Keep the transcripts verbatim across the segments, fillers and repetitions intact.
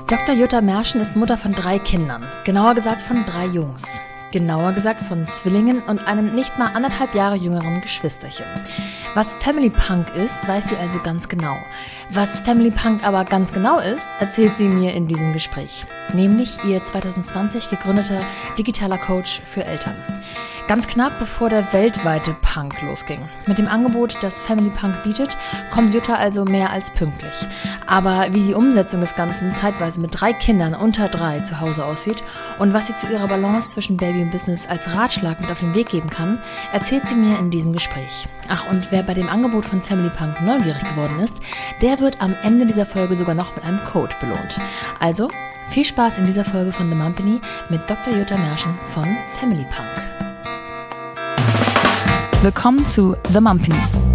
Doktor Jutta Merschen ist Mutter von drei Kindern, genauer gesagt von drei Jungs. Genauer gesagt von Zwillingen und einem nicht mal anderthalb Jahre jüngeren Geschwisterchen. Was Family Punk ist, weiß sie also ganz genau. Was Family Punk aber ganz genau ist, erzählt sie mir in diesem Gespräch. Nämlich ihr zwanzig zwanzig gegründeter digitaler Coach für Eltern. Ganz knapp bevor der weltweite Punk losging. Mit dem Angebot, das Family Punk bietet, kommt Jutta also mehr als pünktlich. Aber wie die Umsetzung des Ganzen zeitweise mit drei Kindern unter drei zu Hause aussieht und was sie zu ihrer Balance zwischen Baby und Business als Ratschlag mit auf den Weg geben kann, erzählt sie mir in diesem Gespräch. Ach, und wer bei dem Angebot von Family Punk neugierig geworden ist, der wird am Ende dieser Folge sogar noch mit einem Code belohnt. Also, viel Spaß in dieser Folge von The Mumpany mit Doktor Jutta Merschen von Family Punk. Willkommen zu The Mumpany.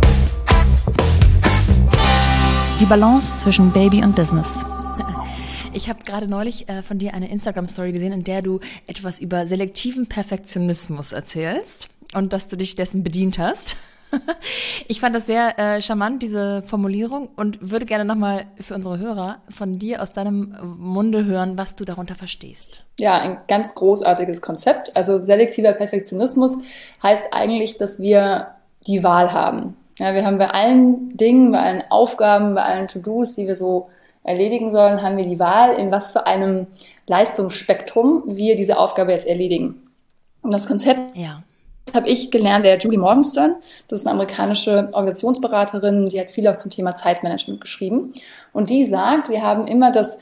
Die Balance zwischen Baby und Business. Ich habe gerade neulich äh, von dir eine Instagram-Story gesehen, in der du etwas über selektiven Perfektionismus erzählst und dass du dich dessen bedient hast. Ich fand das sehr äh, charmant, diese Formulierung, und würde gerne nochmal für unsere Hörer von dir aus deinem Munde hören, was du darunter verstehst. Ja, ein ganz großartiges Konzept. Also selektiver Perfektionismus heißt eigentlich, dass wir die Wahl haben. Ja, wir haben bei allen Dingen, bei allen Aufgaben, bei allen To-Dos, die wir so erledigen sollen, haben wir die Wahl, in was für einem Leistungsspektrum wir diese Aufgabe jetzt erledigen. Und das Konzept ja. habe ich gelernt, der Julie Morgenstern. Das ist eine amerikanische Organisationsberaterin, die hat viel auch zum Thema Zeitmanagement geschrieben. Und die sagt, wir haben immer das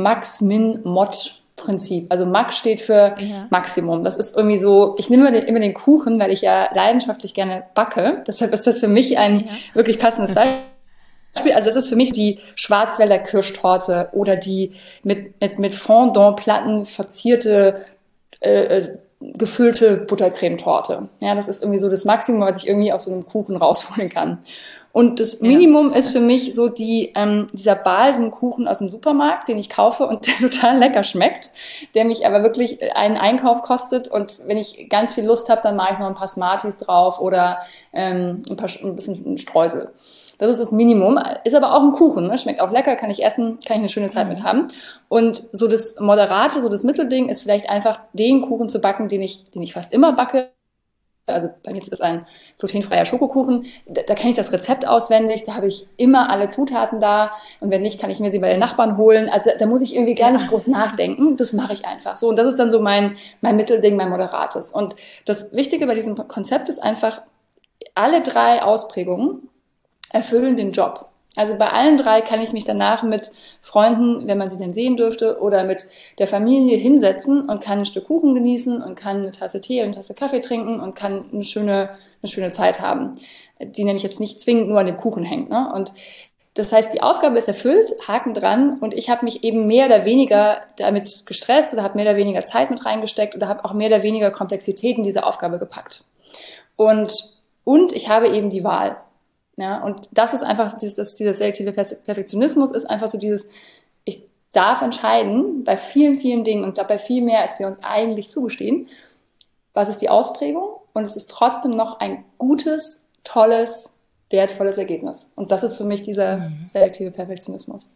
Max-Min-Mod-Prinzip. Also Max steht für ja. Maximum. Das ist irgendwie so, ich nehme immer den, immer den Kuchen, weil ich ja leidenschaftlich gerne backe. Deshalb ist das für mich ein ja. wirklich passendes Beispiel. Also es ist für mich die Schwarzwälder Kirschtorte oder die mit, mit, mit Fondant-Platten verzierte äh, gefüllte Buttercremetorte. Ja, das ist irgendwie so das Maximum, was ich irgendwie aus so einem Kuchen rausholen kann. Und das Minimum ja. ist für mich so die ähm, dieser Balsenkuchen aus dem Supermarkt, den ich kaufe und der total lecker schmeckt, der mich aber wirklich einen Einkauf kostet. Und wenn ich ganz viel Lust habe, dann mache ich noch ein paar Smarties drauf oder ähm, ein, paar, ein bisschen Streusel. Das ist das Minimum, ist aber auch ein Kuchen, ne? Schmeckt auch lecker, kann ich essen, kann ich eine schöne Zeit mit haben. Und so das Moderate, so das Mittelding ist vielleicht einfach den Kuchen zu backen, den ich, den ich fast immer backe. Also bei mir ist es ein glutenfreier Schokokuchen. Da, da kenne ich das Rezept auswendig, da habe ich immer alle Zutaten da. Und wenn nicht, kann ich mir sie bei den Nachbarn holen. Also da muss ich irgendwie gar nicht groß nachdenken. Das mache ich einfach so. Und das ist dann so mein, mein Mittelding, mein Moderates. Und das Wichtige bei diesem Konzept ist einfach, alle drei Ausprägungen erfüllen den Job. Also bei allen drei kann ich mich danach mit Freunden, wenn man sie denn sehen dürfte, oder mit der Familie hinsetzen und kann ein Stück Kuchen genießen und kann eine Tasse Tee und eine Tasse Kaffee trinken und kann eine schöne, eine schöne Zeit haben, die nämlich jetzt nicht zwingend nur an dem Kuchen hängt, ne? Und das heißt, die Aufgabe ist erfüllt, Haken dran, und ich habe mich eben mehr oder weniger damit gestresst oder habe mehr oder weniger Zeit mit reingesteckt oder habe auch mehr oder weniger Komplexität in diese Aufgabe gepackt. Und, und ich habe eben die Wahl. Ja, und das ist einfach, dieses, dieser selektive Perfektionismus ist einfach so dieses, ich darf entscheiden bei vielen, vielen Dingen und dabei viel mehr, als wir uns eigentlich zugestehen, was ist die Ausprägung, und es ist trotzdem noch ein gutes, tolles, wertvolles Ergebnis. Und das ist für mich dieser mhm. selektive Perfektionismus.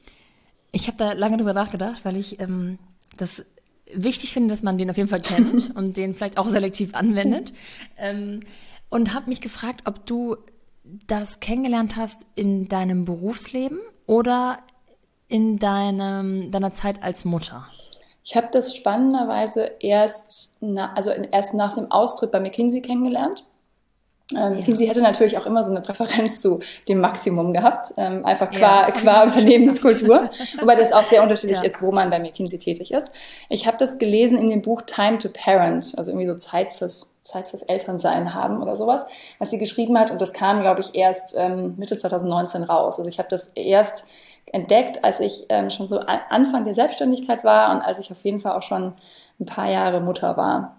Ich habe da lange drüber nachgedacht, weil ich ähm, das wichtig finde, dass man den auf jeden Fall kennt und den vielleicht auch selektiv anwendet. ähm, und habe mich gefragt, ob du das kennengelernt hast in deinem Berufsleben oder in deinem, deiner Zeit als Mutter? Ich habe das spannenderweise erst, na, also erst nach dem Austritt bei McKinsey kennengelernt. Ähm, ja. McKinsey hätte natürlich auch immer so eine Präferenz zu dem Maximum gehabt, ähm, einfach qua, ja. qua Unternehmenskultur, wobei das auch sehr unterschiedlich ja. ist, wo man bei McKinsey tätig ist. Ich habe das gelesen in dem Buch Time to Parent, also irgendwie so Zeit fürs Zeit fürs Elternsein haben oder sowas, was sie geschrieben hat. Und das kam, glaube ich, erst ähm, Mitte zwanzig neunzehn raus. Also ich habe das erst entdeckt, als ich ähm, schon so Anfang der Selbstständigkeit war und als ich auf jeden Fall auch schon ein paar Jahre Mutter war.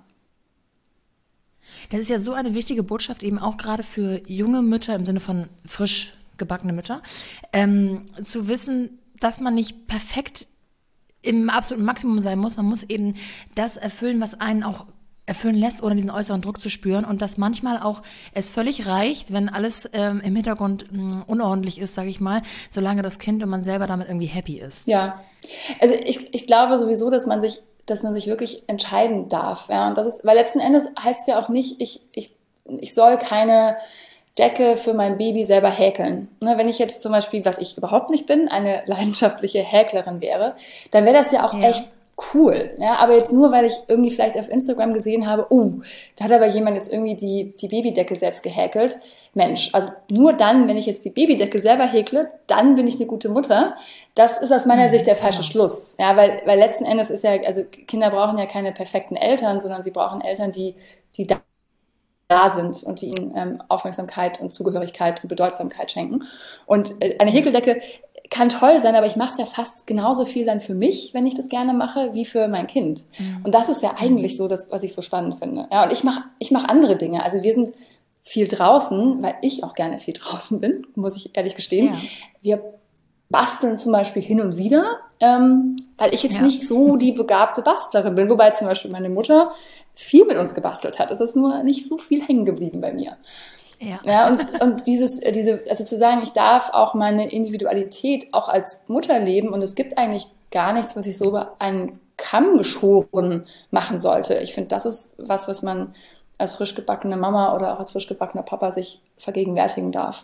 Das ist ja so eine wichtige Botschaft, eben auch gerade für junge Mütter im Sinne von frisch gebackene Mütter, ähm, zu wissen, dass man nicht perfekt im absoluten Maximum sein muss. Man muss eben das erfüllen, was einen auch erfüllen lässt, ohne diesen äußeren Druck zu spüren und dass manchmal auch es völlig reicht, wenn alles ähm, im Hintergrund mh, unordentlich ist, sage ich mal, solange das Kind und man selber damit irgendwie happy ist. Ja, also ich, ich glaube sowieso, dass man sich, dass man sich wirklich entscheiden darf. Ja, und das ist, weil letzten Endes heißt es ja auch nicht, ich, ich, ich soll keine Decke für mein Baby selber häkeln. Ne, wenn ich jetzt zum Beispiel, was ich überhaupt nicht bin, eine leidenschaftliche Häklerin wäre, dann wäre das ja auch ja. echt cool. Ja, aber jetzt nur, weil ich irgendwie vielleicht auf Instagram gesehen habe, oh, da hat aber jemand jetzt irgendwie die, die Babydecke selbst gehäkelt. Mensch, also nur dann, wenn ich jetzt die Babydecke selber häkle, dann bin ich eine gute Mutter. Das ist aus meiner mhm, Sicht der falsche genau. Schluss. Ja, weil, weil letzten Endes ist ja, also Kinder brauchen ja keine perfekten Eltern, sondern sie brauchen Eltern, die, die da da sind und die ihnen ähm, Aufmerksamkeit und Zugehörigkeit und Bedeutsamkeit schenken. Und äh, eine Häkeldecke kann toll sein, aber ich mache es ja fast genauso viel dann für mich, wenn ich das gerne mache, wie für mein Kind. Mhm. Und das ist ja eigentlich so das, was ich so spannend finde. Ja, und ich mache ich mach andere Dinge. Also wir sind viel draußen, weil ich auch gerne viel draußen bin, muss ich ehrlich gestehen. Ja. Wir basteln zum Beispiel hin und wieder, ähm, weil ich jetzt ja. nicht so die begabte Bastlerin bin, wobei zum Beispiel meine Mutter viel mit uns gebastelt hat. Es ist nur nicht so viel hängen geblieben bei mir. Ja. Ja, und, und dieses, diese, also zu sagen, ich darf auch meine Individualität auch als Mutter leben und es gibt eigentlich gar nichts, was ich so über einen Kamm geschoren machen sollte. Ich finde, das ist was, was man als frisch gebackene Mama oder auch als frisch gebackener Papa sich vergegenwärtigen darf.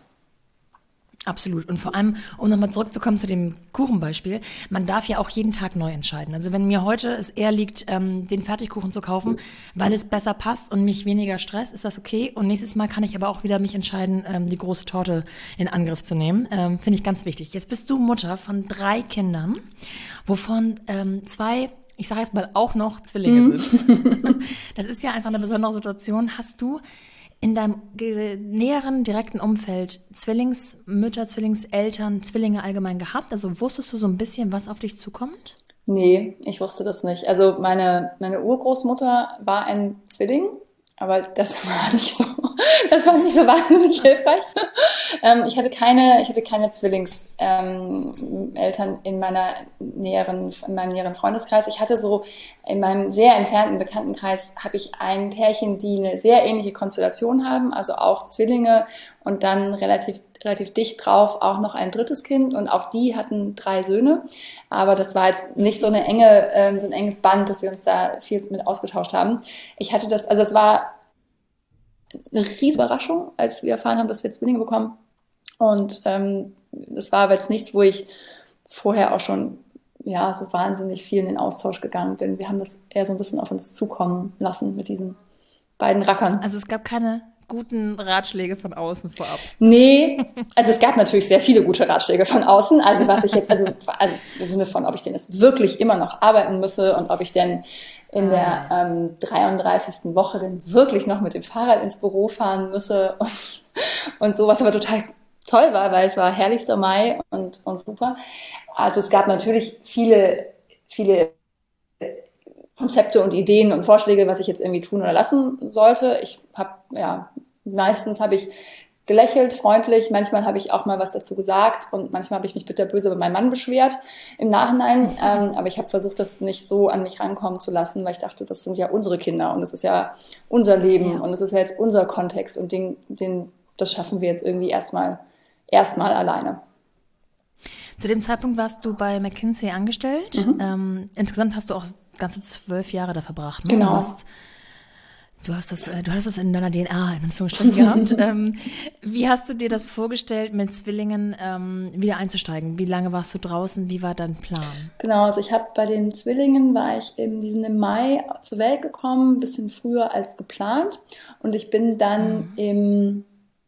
Absolut. Und vor allem, um nochmal zurückzukommen zu dem Kuchenbeispiel, man darf ja auch jeden Tag neu entscheiden. Also wenn mir heute es eher liegt, ähm, den Fertigkuchen zu kaufen, weil es besser passt und mich weniger stresst, ist das okay. Und nächstes Mal kann ich aber auch wieder mich entscheiden, ähm, die große Torte in Angriff zu nehmen. Ähm, finde ich ganz wichtig. Jetzt bist du Mutter von drei Kindern, wovon ähm, zwei, ich sage jetzt mal, auch noch Zwillinge mhm. sind. Das ist ja einfach eine besondere Situation. Hast du in deinem näheren, direkten Umfeld Zwillingsmütter, Zwillingseltern, Zwillinge allgemein gehabt? Also wusstest du so ein bisschen, was auf dich zukommt? Nee, ich wusste das nicht. Also meine, meine Urgroßmutter war ein Zwilling, aber das war nicht so, das war nicht so wahnsinnig hilfreich. Ähm, ich hatte keine, ich hatte keine Zwillingseltern ähm, in meiner näheren, in meinem näheren Freundeskreis. Ich hatte so in meinem sehr entfernten Bekanntenkreis habe ich ein Pärchen, die eine sehr ähnliche Konstellation haben, also auch Zwillinge und dann relativ relativ dicht drauf auch noch ein drittes Kind und auch die hatten drei Söhne, aber das war jetzt nicht so eine enge, ähm, so ein enges Band, dass wir uns da viel mit ausgetauscht haben. Ich hatte das, also es war eine riesige Überraschung, als wir erfahren haben, dass wir Zwillinge bekommen und ähm, das war aber jetzt nichts, wo ich vorher auch schon ja so wahnsinnig viel in den Austausch gegangen bin. Wir haben das eher so ein bisschen auf uns zukommen lassen mit diesen beiden Rackern. Also es gab keine guten Ratschläge von außen vorab? Nee, also es gab natürlich sehr viele gute Ratschläge von außen. Also was ich jetzt, also, also im Sinne von, ob ich denn jetzt wirklich immer noch arbeiten müsse und ob ich denn in der ähm, dreiunddreißigsten Woche denn wirklich noch mit dem Fahrrad ins Büro fahren müsse und, und sowas, aber total toll war, weil es war herrlichster Mai und, und super. Also es gab natürlich viele, viele Konzepte und Ideen und Vorschläge, was ich jetzt irgendwie tun oder lassen sollte. Ich habe, ja, meistens habe ich gelächelt, freundlich, manchmal habe ich auch mal was dazu gesagt und manchmal habe ich mich bitterböse über meinen Mann beschwert im Nachhinein, ähm, aber ich habe versucht, das nicht so an mich rankommen zu lassen, weil ich dachte, das sind ja unsere Kinder und das ist ja unser Leben ja. und das ist ja jetzt unser Kontext und den, den, das schaffen wir jetzt irgendwie erstmal erstmal alleine. Zu dem Zeitpunkt warst du bei McKinsey angestellt. Mhm. Ähm, insgesamt hast du auch ganze zwölf Jahre da verbracht. Ne? Genau. Du hast, du hast das, du hast das in deiner D N A in Anführungsstrichen gehabt. ähm, wie hast du dir das vorgestellt, mit Zwillingen ähm, wieder einzusteigen? Wie lange warst du draußen? Wie war dein Plan? Genau, also ich habe bei den Zwillingen war ich im, die sind im Mai zur Welt gekommen, ein bisschen früher als geplant. Und ich bin dann mhm. im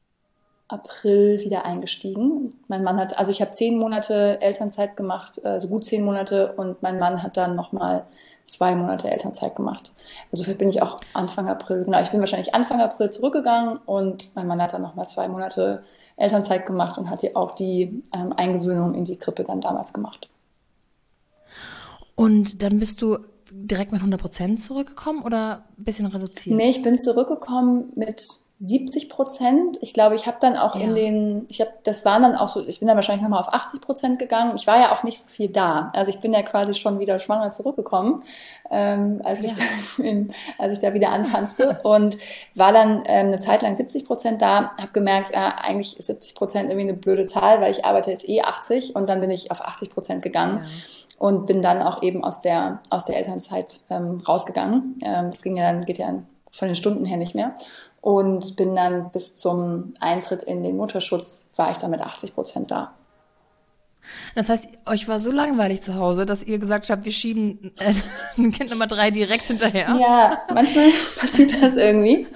April wieder eingestiegen. Mein Mann hat, also ich habe zehn Monate Elternzeit gemacht, also gut zehn Monate und mein Mann hat dann nochmal zwei Monate Elternzeit gemacht. Insofern bin ich auch Anfang April, genau, ich bin wahrscheinlich Anfang April zurückgegangen und mein Mann hat dann nochmal zwei Monate Elternzeit gemacht und hat hier auch die ähm, Eingewöhnung in die Krippe dann damals gemacht. Und dann bist du direkt mit hundert Prozent zurückgekommen oder ein bisschen reduziert? Nee, ich bin zurückgekommen mit siebzig Prozent. Ich glaube, ich habe dann auch ja. in den, ich habe, das waren dann auch so, ich bin dann wahrscheinlich nochmal auf achtzig Prozent gegangen. Ich war ja auch nicht so viel da. Also ich bin ja quasi schon wieder schwanger zurückgekommen, ähm, als, ja. ich da in, als ich da wieder antanzte und war dann ähm, eine Zeit lang siebzig Prozent da, habe gemerkt, ja, eigentlich ist siebzig Prozent irgendwie eine blöde Zahl, weil ich arbeite jetzt eh achtzig und dann bin ich auf achtzig Prozent gegangen. Ja. Und bin dann auch eben aus der, aus der Elternzeit ähm, rausgegangen. Ähm, das ging ja dann, geht ja von den Stunden her nicht mehr. Und bin dann bis zum Eintritt in den Mutterschutz, war ich dann mit achtzig Prozent da. Das heißt, euch war so langweilig zu Hause, dass ihr gesagt habt, wir schieben äh, Kind Nummer drei direkt hinterher? Ja, manchmal passiert das irgendwie.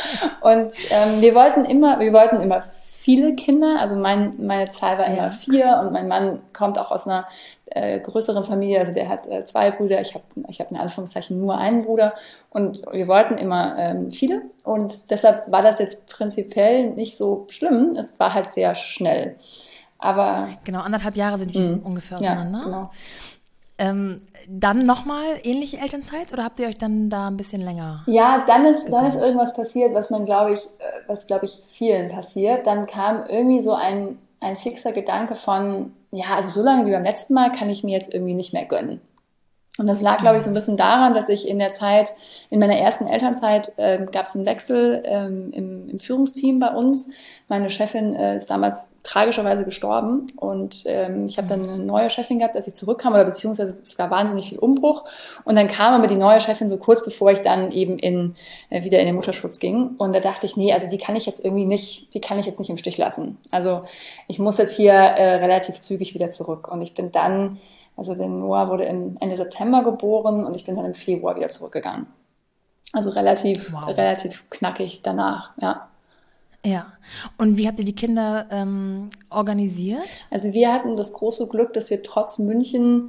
Und ähm, wir wollten immer, wir wollten immer viele Kinder. Also mein, meine Zahl war immer ja. vier und mein Mann kommt auch aus einer äh, größeren Familie. Also der hat äh, zwei Brüder. Ich habe ich hab in Anführungszeichen nur einen Bruder. Und wir wollten immer ähm, viele. Und deshalb war das jetzt prinzipiell nicht so schlimm. Es war halt sehr schnell. Aber genau, anderthalb Jahre sind die mh, ungefähr auseinander. Ja, genau. Ähm, dann nochmal ähnliche Elternzeit oder habt ihr euch dann da ein bisschen länger? Ja, dann ist, dann ist irgendwas passiert, was man, glaube ich, was, glaube ich, vielen passiert. Dann kam irgendwie so ein, ein fixer Gedanke von, ja, also so lange wie beim letzten Mal kann ich mir jetzt irgendwie nicht mehr gönnen. Und das lag, glaube ich, so ein bisschen daran, dass ich in der Zeit, in meiner ersten Elternzeit, äh, gab es einen Wechsel ähm, im, im Führungsteam bei uns. Meine Chefin äh, ist damals tragischerweise gestorben und ähm, ich habe dann eine neue Chefin gehabt, als ich zurückkam, oder beziehungsweise es war wahnsinnig viel Umbruch. Und dann kam aber die neue Chefin so kurz, bevor ich dann eben in, äh, wieder in den Mutterschutz ging. Und da dachte ich, nee, also die kann ich jetzt irgendwie nicht, die kann ich jetzt nicht im Stich lassen. Also ich muss jetzt hier äh, relativ zügig wieder zurück. Und ich bin dann Also der Noah wurde im Ende September geboren und ich bin dann im Februar wieder zurückgegangen. Also relativ, wow. relativ knackig danach, ja. Ja. Und wie habt ihr die Kinder ähm, organisiert? Also wir hatten das große Glück, dass wir trotz München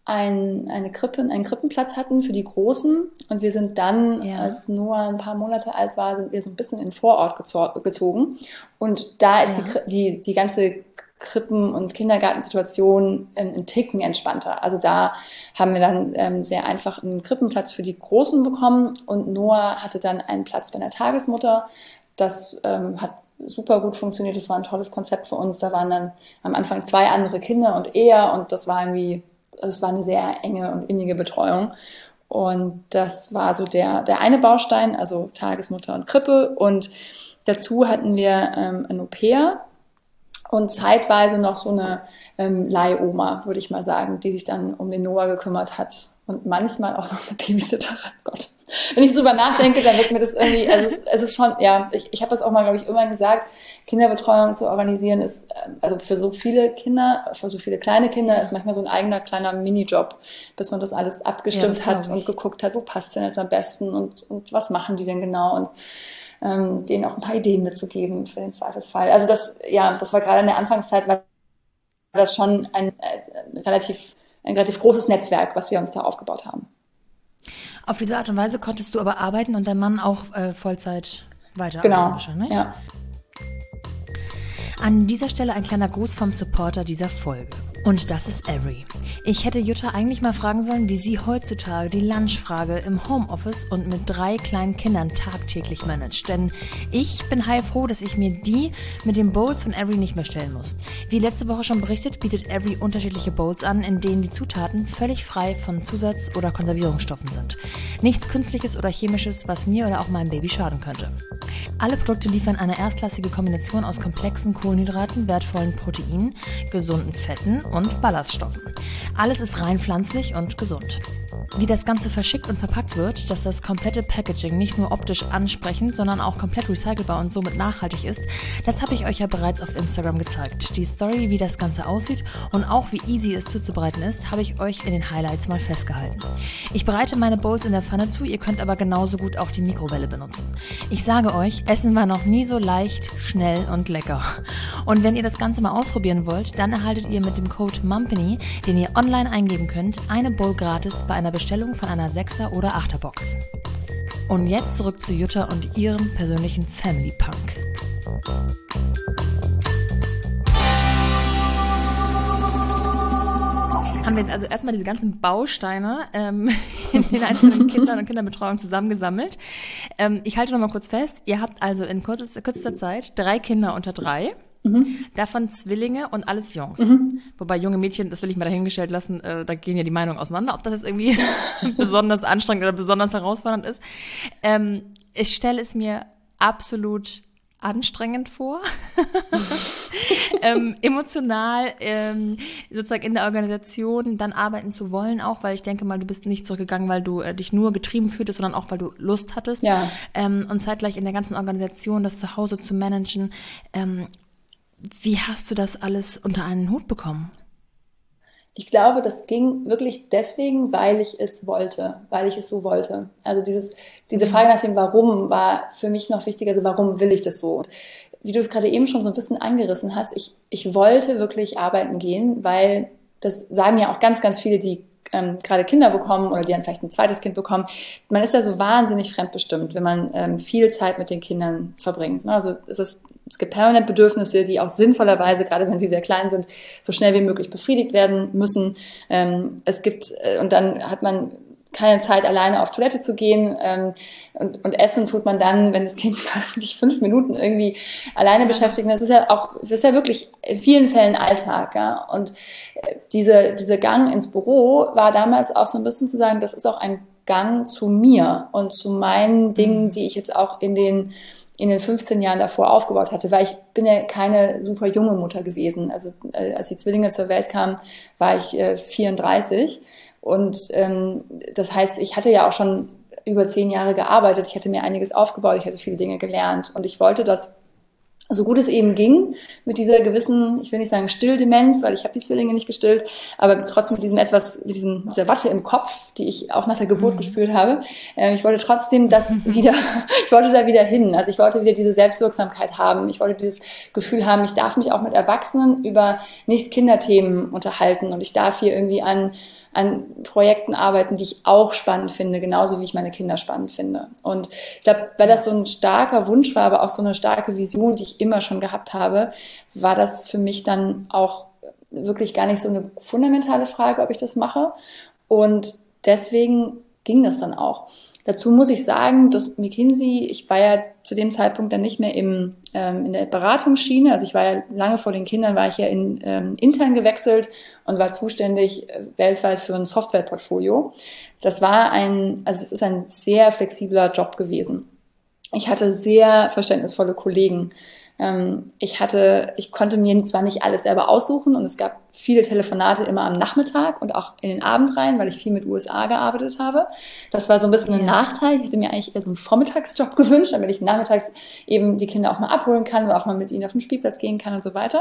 ein, eine Krippe, einen Krippenplatz hatten für die Großen. Und wir sind dann, ja. als Noah ein paar Monate alt war, sind wir so ein bisschen in den Vorort gezo- gezogen. Und da ist ja. die, die, die ganze Krippen- und Kindergartensituation ein, ein Ticken entspannter. Also da haben wir dann ähm, sehr einfach einen Krippenplatz für die Großen bekommen und Noah hatte dann einen Platz bei einer Tagesmutter. Das ähm, hat super gut funktioniert. Das war ein tolles Konzept für uns. Da waren dann am Anfang zwei andere Kinder und er und das war irgendwie, das war eine sehr enge und innige Betreuung. Und das war so der, der eine Baustein, also Tagesmutter und Krippe. Und dazu hatten wir ähm, ein Au-pair und zeitweise noch so eine ähm, Leihoma, würde ich mal sagen, die sich dann um den Noah gekümmert hat. Und manchmal auch noch eine Babysitterin. Gott. Wenn ich so drüber nachdenke, dann wird mir das irgendwie, also es, es ist schon, ja, ich, ich habe das auch mal, glaube ich, irgendwann gesagt, Kinderbetreuung zu organisieren ist, also für so viele Kinder, für so viele kleine Kinder ist manchmal so ein eigener kleiner Minijob, bis man das alles abgestimmt ja, das hat und geguckt hat, wo passt denn jetzt am besten und, und was machen die denn genau und ähm, denen auch ein paar Ideen mitzugeben für den Zweifelsfall. Also das, ja, das war gerade in der Anfangszeit, war das schon ein, ein relativ ein relativ großes Netzwerk, was wir uns da aufgebaut haben. Auf diese Art und Weise konntest du aber arbeiten und dein Mann auch äh, Vollzeit weiterarbeiten genau. wahrscheinlich? Ja. An dieser Stelle ein kleiner Gruß vom Supporter dieser Folge. Und das ist Avery. Ich hätte Jutta eigentlich mal fragen sollen, wie sie heutzutage die Lunchfrage im Homeoffice und mit drei kleinen Kindern tagtäglich managt. Denn ich bin heilfroh, dass ich mir die mit den Bowls von Avery nicht mehr stellen muss. Wie letzte Woche schon berichtet, bietet Avery unterschiedliche Bowls an, in denen die Zutaten völlig frei von Zusatz- oder Konservierungsstoffen sind. Nichts Künstliches oder Chemisches, was mir oder auch meinem Baby schaden könnte. Alle Produkte liefern eine erstklassige Kombination aus komplexen Kohlenhydraten, wertvollen Proteinen, gesunden Fetten und Ballaststoffen. Alles ist rein pflanzlich und gesund. Wie das Ganze verschickt und verpackt wird, dass das komplette Packaging nicht nur optisch ansprechend, sondern auch komplett recycelbar und somit nachhaltig ist, das habe ich euch ja bereits auf Instagram gezeigt. Die Story, wie das Ganze aussieht und auch wie easy es zuzubereiten ist, habe ich euch in den Highlights mal festgehalten. Ich bereite meine Bowls in der Pfanne zu, ihr könnt aber genauso gut auch die Mikrowelle benutzen. Ich sage euch, Essen war noch nie so leicht, schnell und lecker. Und wenn ihr das Ganze mal ausprobieren wollt, dann erhaltet ihr mit dem Code MUMPANY, den ihr online eingeben könnt, eine Bowl gratis bei einer Bestellung von einer Sechser- oder Achterbox. Und jetzt zurück zu Jutta und ihrem persönlichen Family Punk. Haben wir jetzt also erstmal diese ganzen Bausteine ähm, in den einzelnen Kindern und Kinderbetreuung zusammengesammelt. Ähm, ich halte noch mal kurz fest, ihr habt also in kürzester, kürzester Zeit drei Kinder unter drei, mhm. davon Zwillinge und alles Jungs. Mhm. Wobei junge Mädchen, das will ich mal dahingestellt lassen, äh, da gehen ja die Meinungen auseinander, ob das jetzt irgendwie besonders anstrengend oder besonders herausfordernd ist. Ähm, ich stelle es mir absolut anstrengend vor, ähm, emotional ähm, sozusagen in der Organisation dann arbeiten zu wollen auch, weil ich denke mal, du bist nicht zurückgegangen, weil du äh, dich nur getrieben fühltest, sondern auch, weil du Lust hattest. Ja. Ähm, und zeitgleich in der ganzen Organisation das zu Hause zu managen. Ähm, wie hast du das alles unter einen Hut bekommen? Ich glaube, das ging wirklich deswegen, weil ich es wollte, weil ich es so wollte. Also dieses, diese Frage nach dem Warum war für mich noch wichtiger, also warum will ich das so? Und wie du es gerade eben schon so ein bisschen angerissen hast, ich, ich wollte wirklich arbeiten gehen, weil das sagen ja auch ganz, ganz viele, die ähm, gerade Kinder bekommen oder die dann vielleicht ein zweites Kind bekommen. Man ist ja so wahnsinnig fremdbestimmt, wenn man ähm, viel Zeit mit den Kindern verbringt. Ne? Also es ist Es gibt permanent Bedürfnisse, die auch sinnvollerweise, gerade wenn sie sehr klein sind, so schnell wie möglich befriedigt werden müssen. Ähm, es gibt, äh, und dann hat man keine Zeit, alleine auf Toilette zu gehen. Ähm, und, und essen tut man dann, wenn das Kind sich fünf Minuten irgendwie alleine beschäftigt. Das ist ja auch, das ist ja wirklich in vielen Fällen Alltag. Ja? Und äh, diese, diese Gang ins Büro war damals auch so ein bisschen zu sagen, das ist auch ein Gang zu mir und zu meinen Dingen, die ich jetzt auch in den in den fünfzehn Jahren davor aufgebaut hatte, weil ich bin ja keine super junge Mutter gewesen. Also äh, als die Zwillinge zur Welt kamen, war ich äh, vierunddreißig und ähm, das heißt, ich hatte ja auch schon über zehn Jahre gearbeitet, ich hatte mir einiges aufgebaut, ich hatte viele Dinge gelernt und ich wollte das so gut es eben ging, mit dieser gewissen, ich will nicht sagen Stilldemenz, weil ich habe die Zwillinge nicht gestillt, aber trotzdem mit diesem etwas, mit diesem, dieser Watte im Kopf, die ich auch nach der Geburt mhm. gespürt habe. Äh, ich wollte trotzdem das mhm. wieder, ich wollte da wieder hin. Also ich wollte wieder diese Selbstwirksamkeit haben. Ich wollte dieses Gefühl haben, ich darf mich auch mit Erwachsenen über Nicht-Kinderthemen unterhalten und ich darf hier irgendwie an an Projekten arbeiten, die ich auch spannend finde, genauso wie ich meine Kinder spannend finde. Und ich glaube, weil das so ein starker Wunsch war, aber auch so eine starke Vision, die ich immer schon gehabt habe, war das für mich dann auch wirklich gar nicht so eine fundamentale Frage, ob ich das mache. Und deswegen ging das dann auch. Dazu muss ich sagen, dass McKinsey, ich war ja zu dem Zeitpunkt dann nicht mehr im, ähm, in der Beratungsschiene, also ich war ja lange vor den Kindern, war ich ja in, ähm, intern gewechselt und war zuständig äh, weltweit für ein Softwareportfolio. Das war ein, also es ist ein sehr flexibler Job gewesen. Ich hatte sehr verständnisvolle Kollegen. Ähm, ich hatte, ich konnte mir zwar nicht alles selber aussuchen und es gab viele Telefonate immer am Nachmittag und auch in den Abend rein, weil ich viel mit U S A gearbeitet habe. Das war so ein bisschen ein Nachteil. Ich hätte mir eigentlich eher so einen Vormittagsjob gewünscht, damit ich nachmittags eben die Kinder auch mal abholen kann oder auch mal mit ihnen auf den Spielplatz gehen kann und so weiter.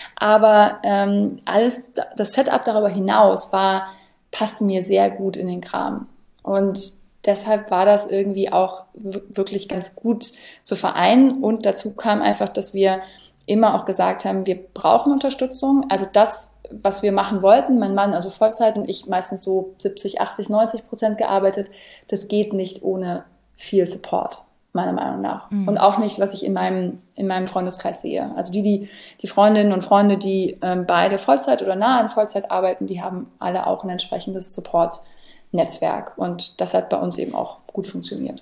Aber ähm, alles, das Setup darüber hinaus war, passte mir sehr gut in den Kram. Und deshalb war das irgendwie auch wirklich ganz gut zu vereinen. Und dazu kam einfach, dass wir immer auch gesagt haben, wir brauchen Unterstützung. Also das, was wir machen wollten, mein Mann also Vollzeit und ich meistens so siebzig, achtzig, neunzig Prozent gearbeitet, das geht nicht ohne viel Support, meiner Meinung nach. Mhm. Und auch nicht, was ich in meinem, in meinem Freundeskreis sehe. Also die, die, die Freundinnen und Freunde, die ähm, beide Vollzeit oder nah an Vollzeit arbeiten, die haben alle auch ein entsprechendes Support-Netzwerk. Und das hat bei uns eben auch gut funktioniert.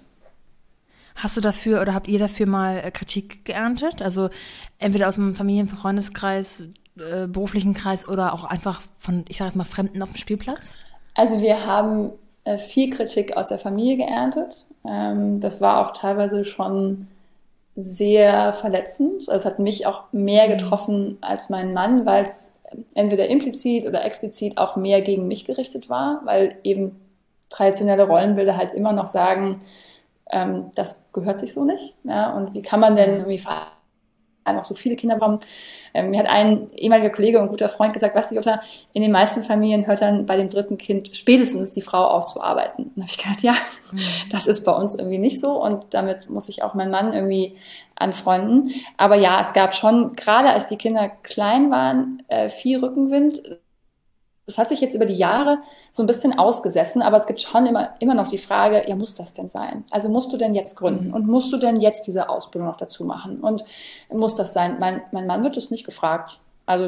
Hast du dafür oder habt ihr dafür mal Kritik geerntet? Also entweder aus dem Familien-, Freundeskreis, äh, beruflichen Kreis oder auch einfach von, ich sage jetzt mal, Fremden auf dem Spielplatz? Also wir haben äh, viel Kritik aus der Familie geerntet. Ähm, das war auch teilweise schon sehr verletzend. Also es hat mich auch mehr getroffen als meinen Mann, weil es entweder implizit oder explizit auch mehr gegen mich gerichtet war, weil eben traditionelle Rollenbilder halt immer noch sagen, ähm, das gehört sich so nicht. Ja? Und wie kann man denn irgendwie einfach so viele Kinder bekommen? Ähm, mir hat ein ehemaliger Kollege und guter Freund gesagt, weißt du, Jutta, in den meisten Familien hört dann bei dem dritten Kind spätestens die Frau auf zu arbeiten. Da habe ich gedacht, ja, mhm. das ist bei uns irgendwie nicht so und damit muss ich auch meinen Mann irgendwie anfreunden. Aber ja, es gab schon, gerade als die Kinder klein waren, äh, viel Rückenwind. Das hat sich jetzt über die Jahre so ein bisschen ausgesessen, aber es gibt schon immer, immer noch die Frage, ja, muss das denn sein? Also musst du denn jetzt gründen und musst du denn jetzt diese Ausbildung noch dazu machen und muss das sein? Mein, mein Mann wird das nicht gefragt. Also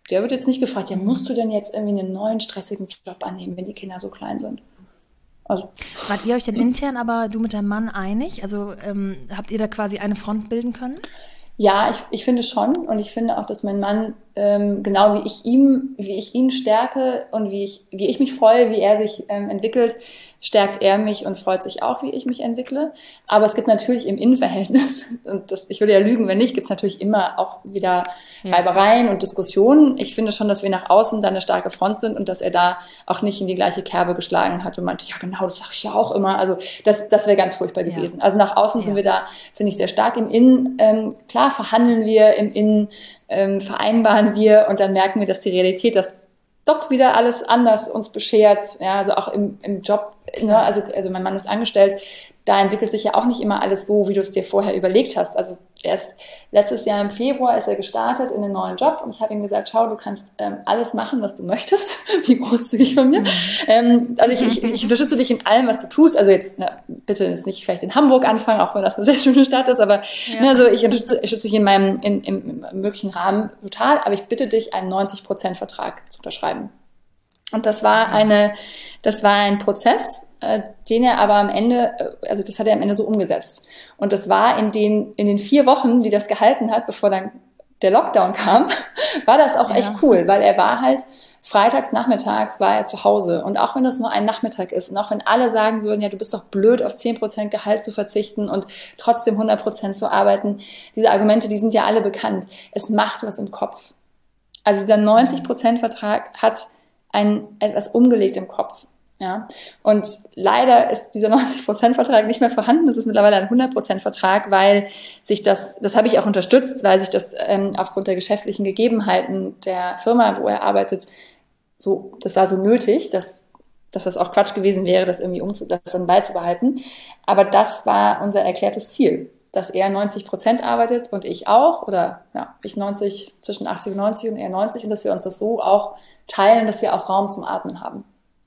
der wird jetzt nicht gefragt, ja, musst du denn jetzt irgendwie einen neuen stressigen Job annehmen, wenn die Kinder so klein sind? Also, wart ihr euch denn intern aber, du mit deinem Mann, einig? Also ähm, habt ihr da quasi eine Front bilden können? Ja, ich, ich finde schon und ich finde auch, dass mein Mann ähm, genau wie ich ihm, wie ich ihn stärke und wie ich, wie ich mich freue, wie er sich ähm, entwickelt, stärkt er mich und freut sich auch, wie ich mich entwickle. Aber es gibt natürlich im Innenverhältnis, und das, ich würde ja lügen, wenn nicht, gibt es natürlich immer auch wieder ja. Reibereien und Diskussionen. Ich finde schon, dass wir nach außen da eine starke Front sind und dass er da auch nicht in die gleiche Kerbe geschlagen hat und meinte, ja genau, das sage ich ja auch immer. Also das, das wäre ganz furchtbar ja. gewesen. Also nach außen ja. sind wir da, finde ich, sehr stark. Im Innen, ähm, klar verhandeln wir, im Innen ähm, vereinbaren wir und dann merken wir, dass die Realität das doch wieder alles anders uns beschert, ja, also auch im, im Job, ne? also, also mein Mann ist angestellt, da entwickelt sich ja auch nicht immer alles so, wie du es dir vorher überlegt hast. Also erst letztes Jahr im Februar ist er gestartet in einen neuen Job und ich habe ihm gesagt, schau, du kannst ähm, alles machen, was du möchtest, wie großzügig von mir. Mhm. Ähm, also ich, ich, ich unterstütze dich in allem, was du tust, also jetzt na, bitte jetzt nicht vielleicht in Hamburg anfangen, auch wenn das eine sehr schöne Stadt ist, aber ja. ne, also ich unterstütze, ich unterstütze dich in meinem in, im, im möglichen Rahmen total, aber ich bitte dich, einen neunzig Prozent Vertrag zu unterschreiben. Und das war eine, das war ein Prozess, äh, den er aber am Ende, also das hat er am Ende so umgesetzt. Und das war in den, in den vier Wochen, die das gehalten hat, bevor dann der Lockdown kam, war das auch ja. echt cool, weil er war halt, freitags nachmittags war er zu Hause. Und auch wenn das nur ein Nachmittag ist und auch wenn alle sagen würden, ja, du bist doch blöd, auf zehn Prozent Gehalt zu verzichten und trotzdem hundert Prozent zu arbeiten, diese Argumente, die sind ja alle bekannt. Es macht was im Kopf. Also dieser neunzig Prozent Vertrag hat ein etwas umgelegt im Kopf. Ja, und leider ist dieser neunzig Prozent Vertrag nicht mehr vorhanden. Das ist mittlerweile ein hundert Prozent Vertrag, weil sich das, das habe ich auch unterstützt, weil sich das ähm, aufgrund der geschäftlichen Gegebenheiten der Firma, wo er arbeitet, so, das war so nötig, dass, dass das auch Quatsch gewesen wäre, das irgendwie umzu, das dann beizubehalten. Aber das war unser erklärtes Ziel, dass er neunzig Prozent arbeitet und ich auch, oder ja, ich neunzig, zwischen achtzig und neunzig und er neunzig und dass wir uns das so auch teilen, dass wir auch Raum zum Atmen haben.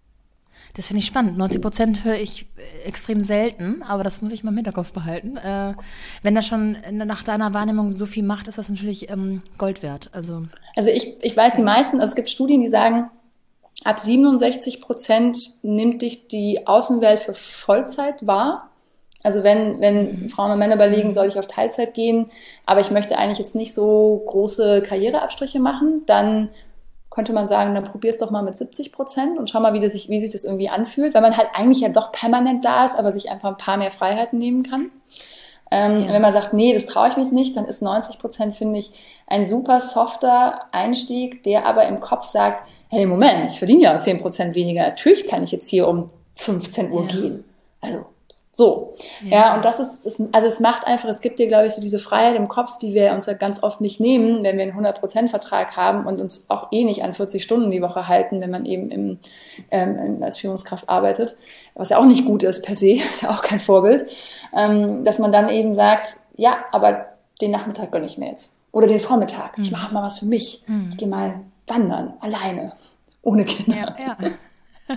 Das finde ich spannend. neunzig Prozent höre ich extrem selten, aber das muss ich mal im Hinterkopf behalten. Äh, wenn das schon nach deiner Wahrnehmung so viel macht, ist das natürlich ähm, Gold wert. Also, also ich, ich weiß, die meisten, also es gibt Studien, die sagen, ab siebenundsechzig Prozent nimmt dich die Außenwelt für Vollzeit wahr. Also wenn, wenn mhm. Frauen und Männer überlegen, soll ich auf Teilzeit gehen, aber ich möchte eigentlich jetzt nicht so große Karriereabstriche machen, dann könnte man sagen, dann probier's doch mal mit siebzig Prozent und schau mal, wie, das sich, wie sich das irgendwie anfühlt, weil man halt eigentlich ja doch permanent da ist, aber sich einfach ein paar mehr Freiheiten nehmen kann. Ähm, ja. Wenn man sagt, nee, das traue ich mich nicht, dann ist neunzig Prozent, finde ich, ein super softer Einstieg, der aber im Kopf sagt, hey, Moment, ich verdiene ja zehn Prozent weniger, natürlich kann ich jetzt hier um fünfzehn Uhr ja. gehen. Also so. Ja. ja, und das ist, ist, also es macht einfach, es gibt dir, glaube ich, so diese Freiheit im Kopf, die wir uns ja ganz oft nicht nehmen, wenn wir einen hundert Prozent Vertrag haben und uns auch eh nicht an vierzig Stunden die Woche halten, wenn man eben im, ähm, als Führungskraft arbeitet, was ja auch nicht gut ist per se, ist ja auch kein Vorbild, ähm, dass man dann eben sagt, ja, aber den Nachmittag gönne ich mir jetzt. Oder den Vormittag, mhm. ich mache mal was für mich, mhm. ich gehe mal wandern, alleine, ohne Kinder. Ja, ja.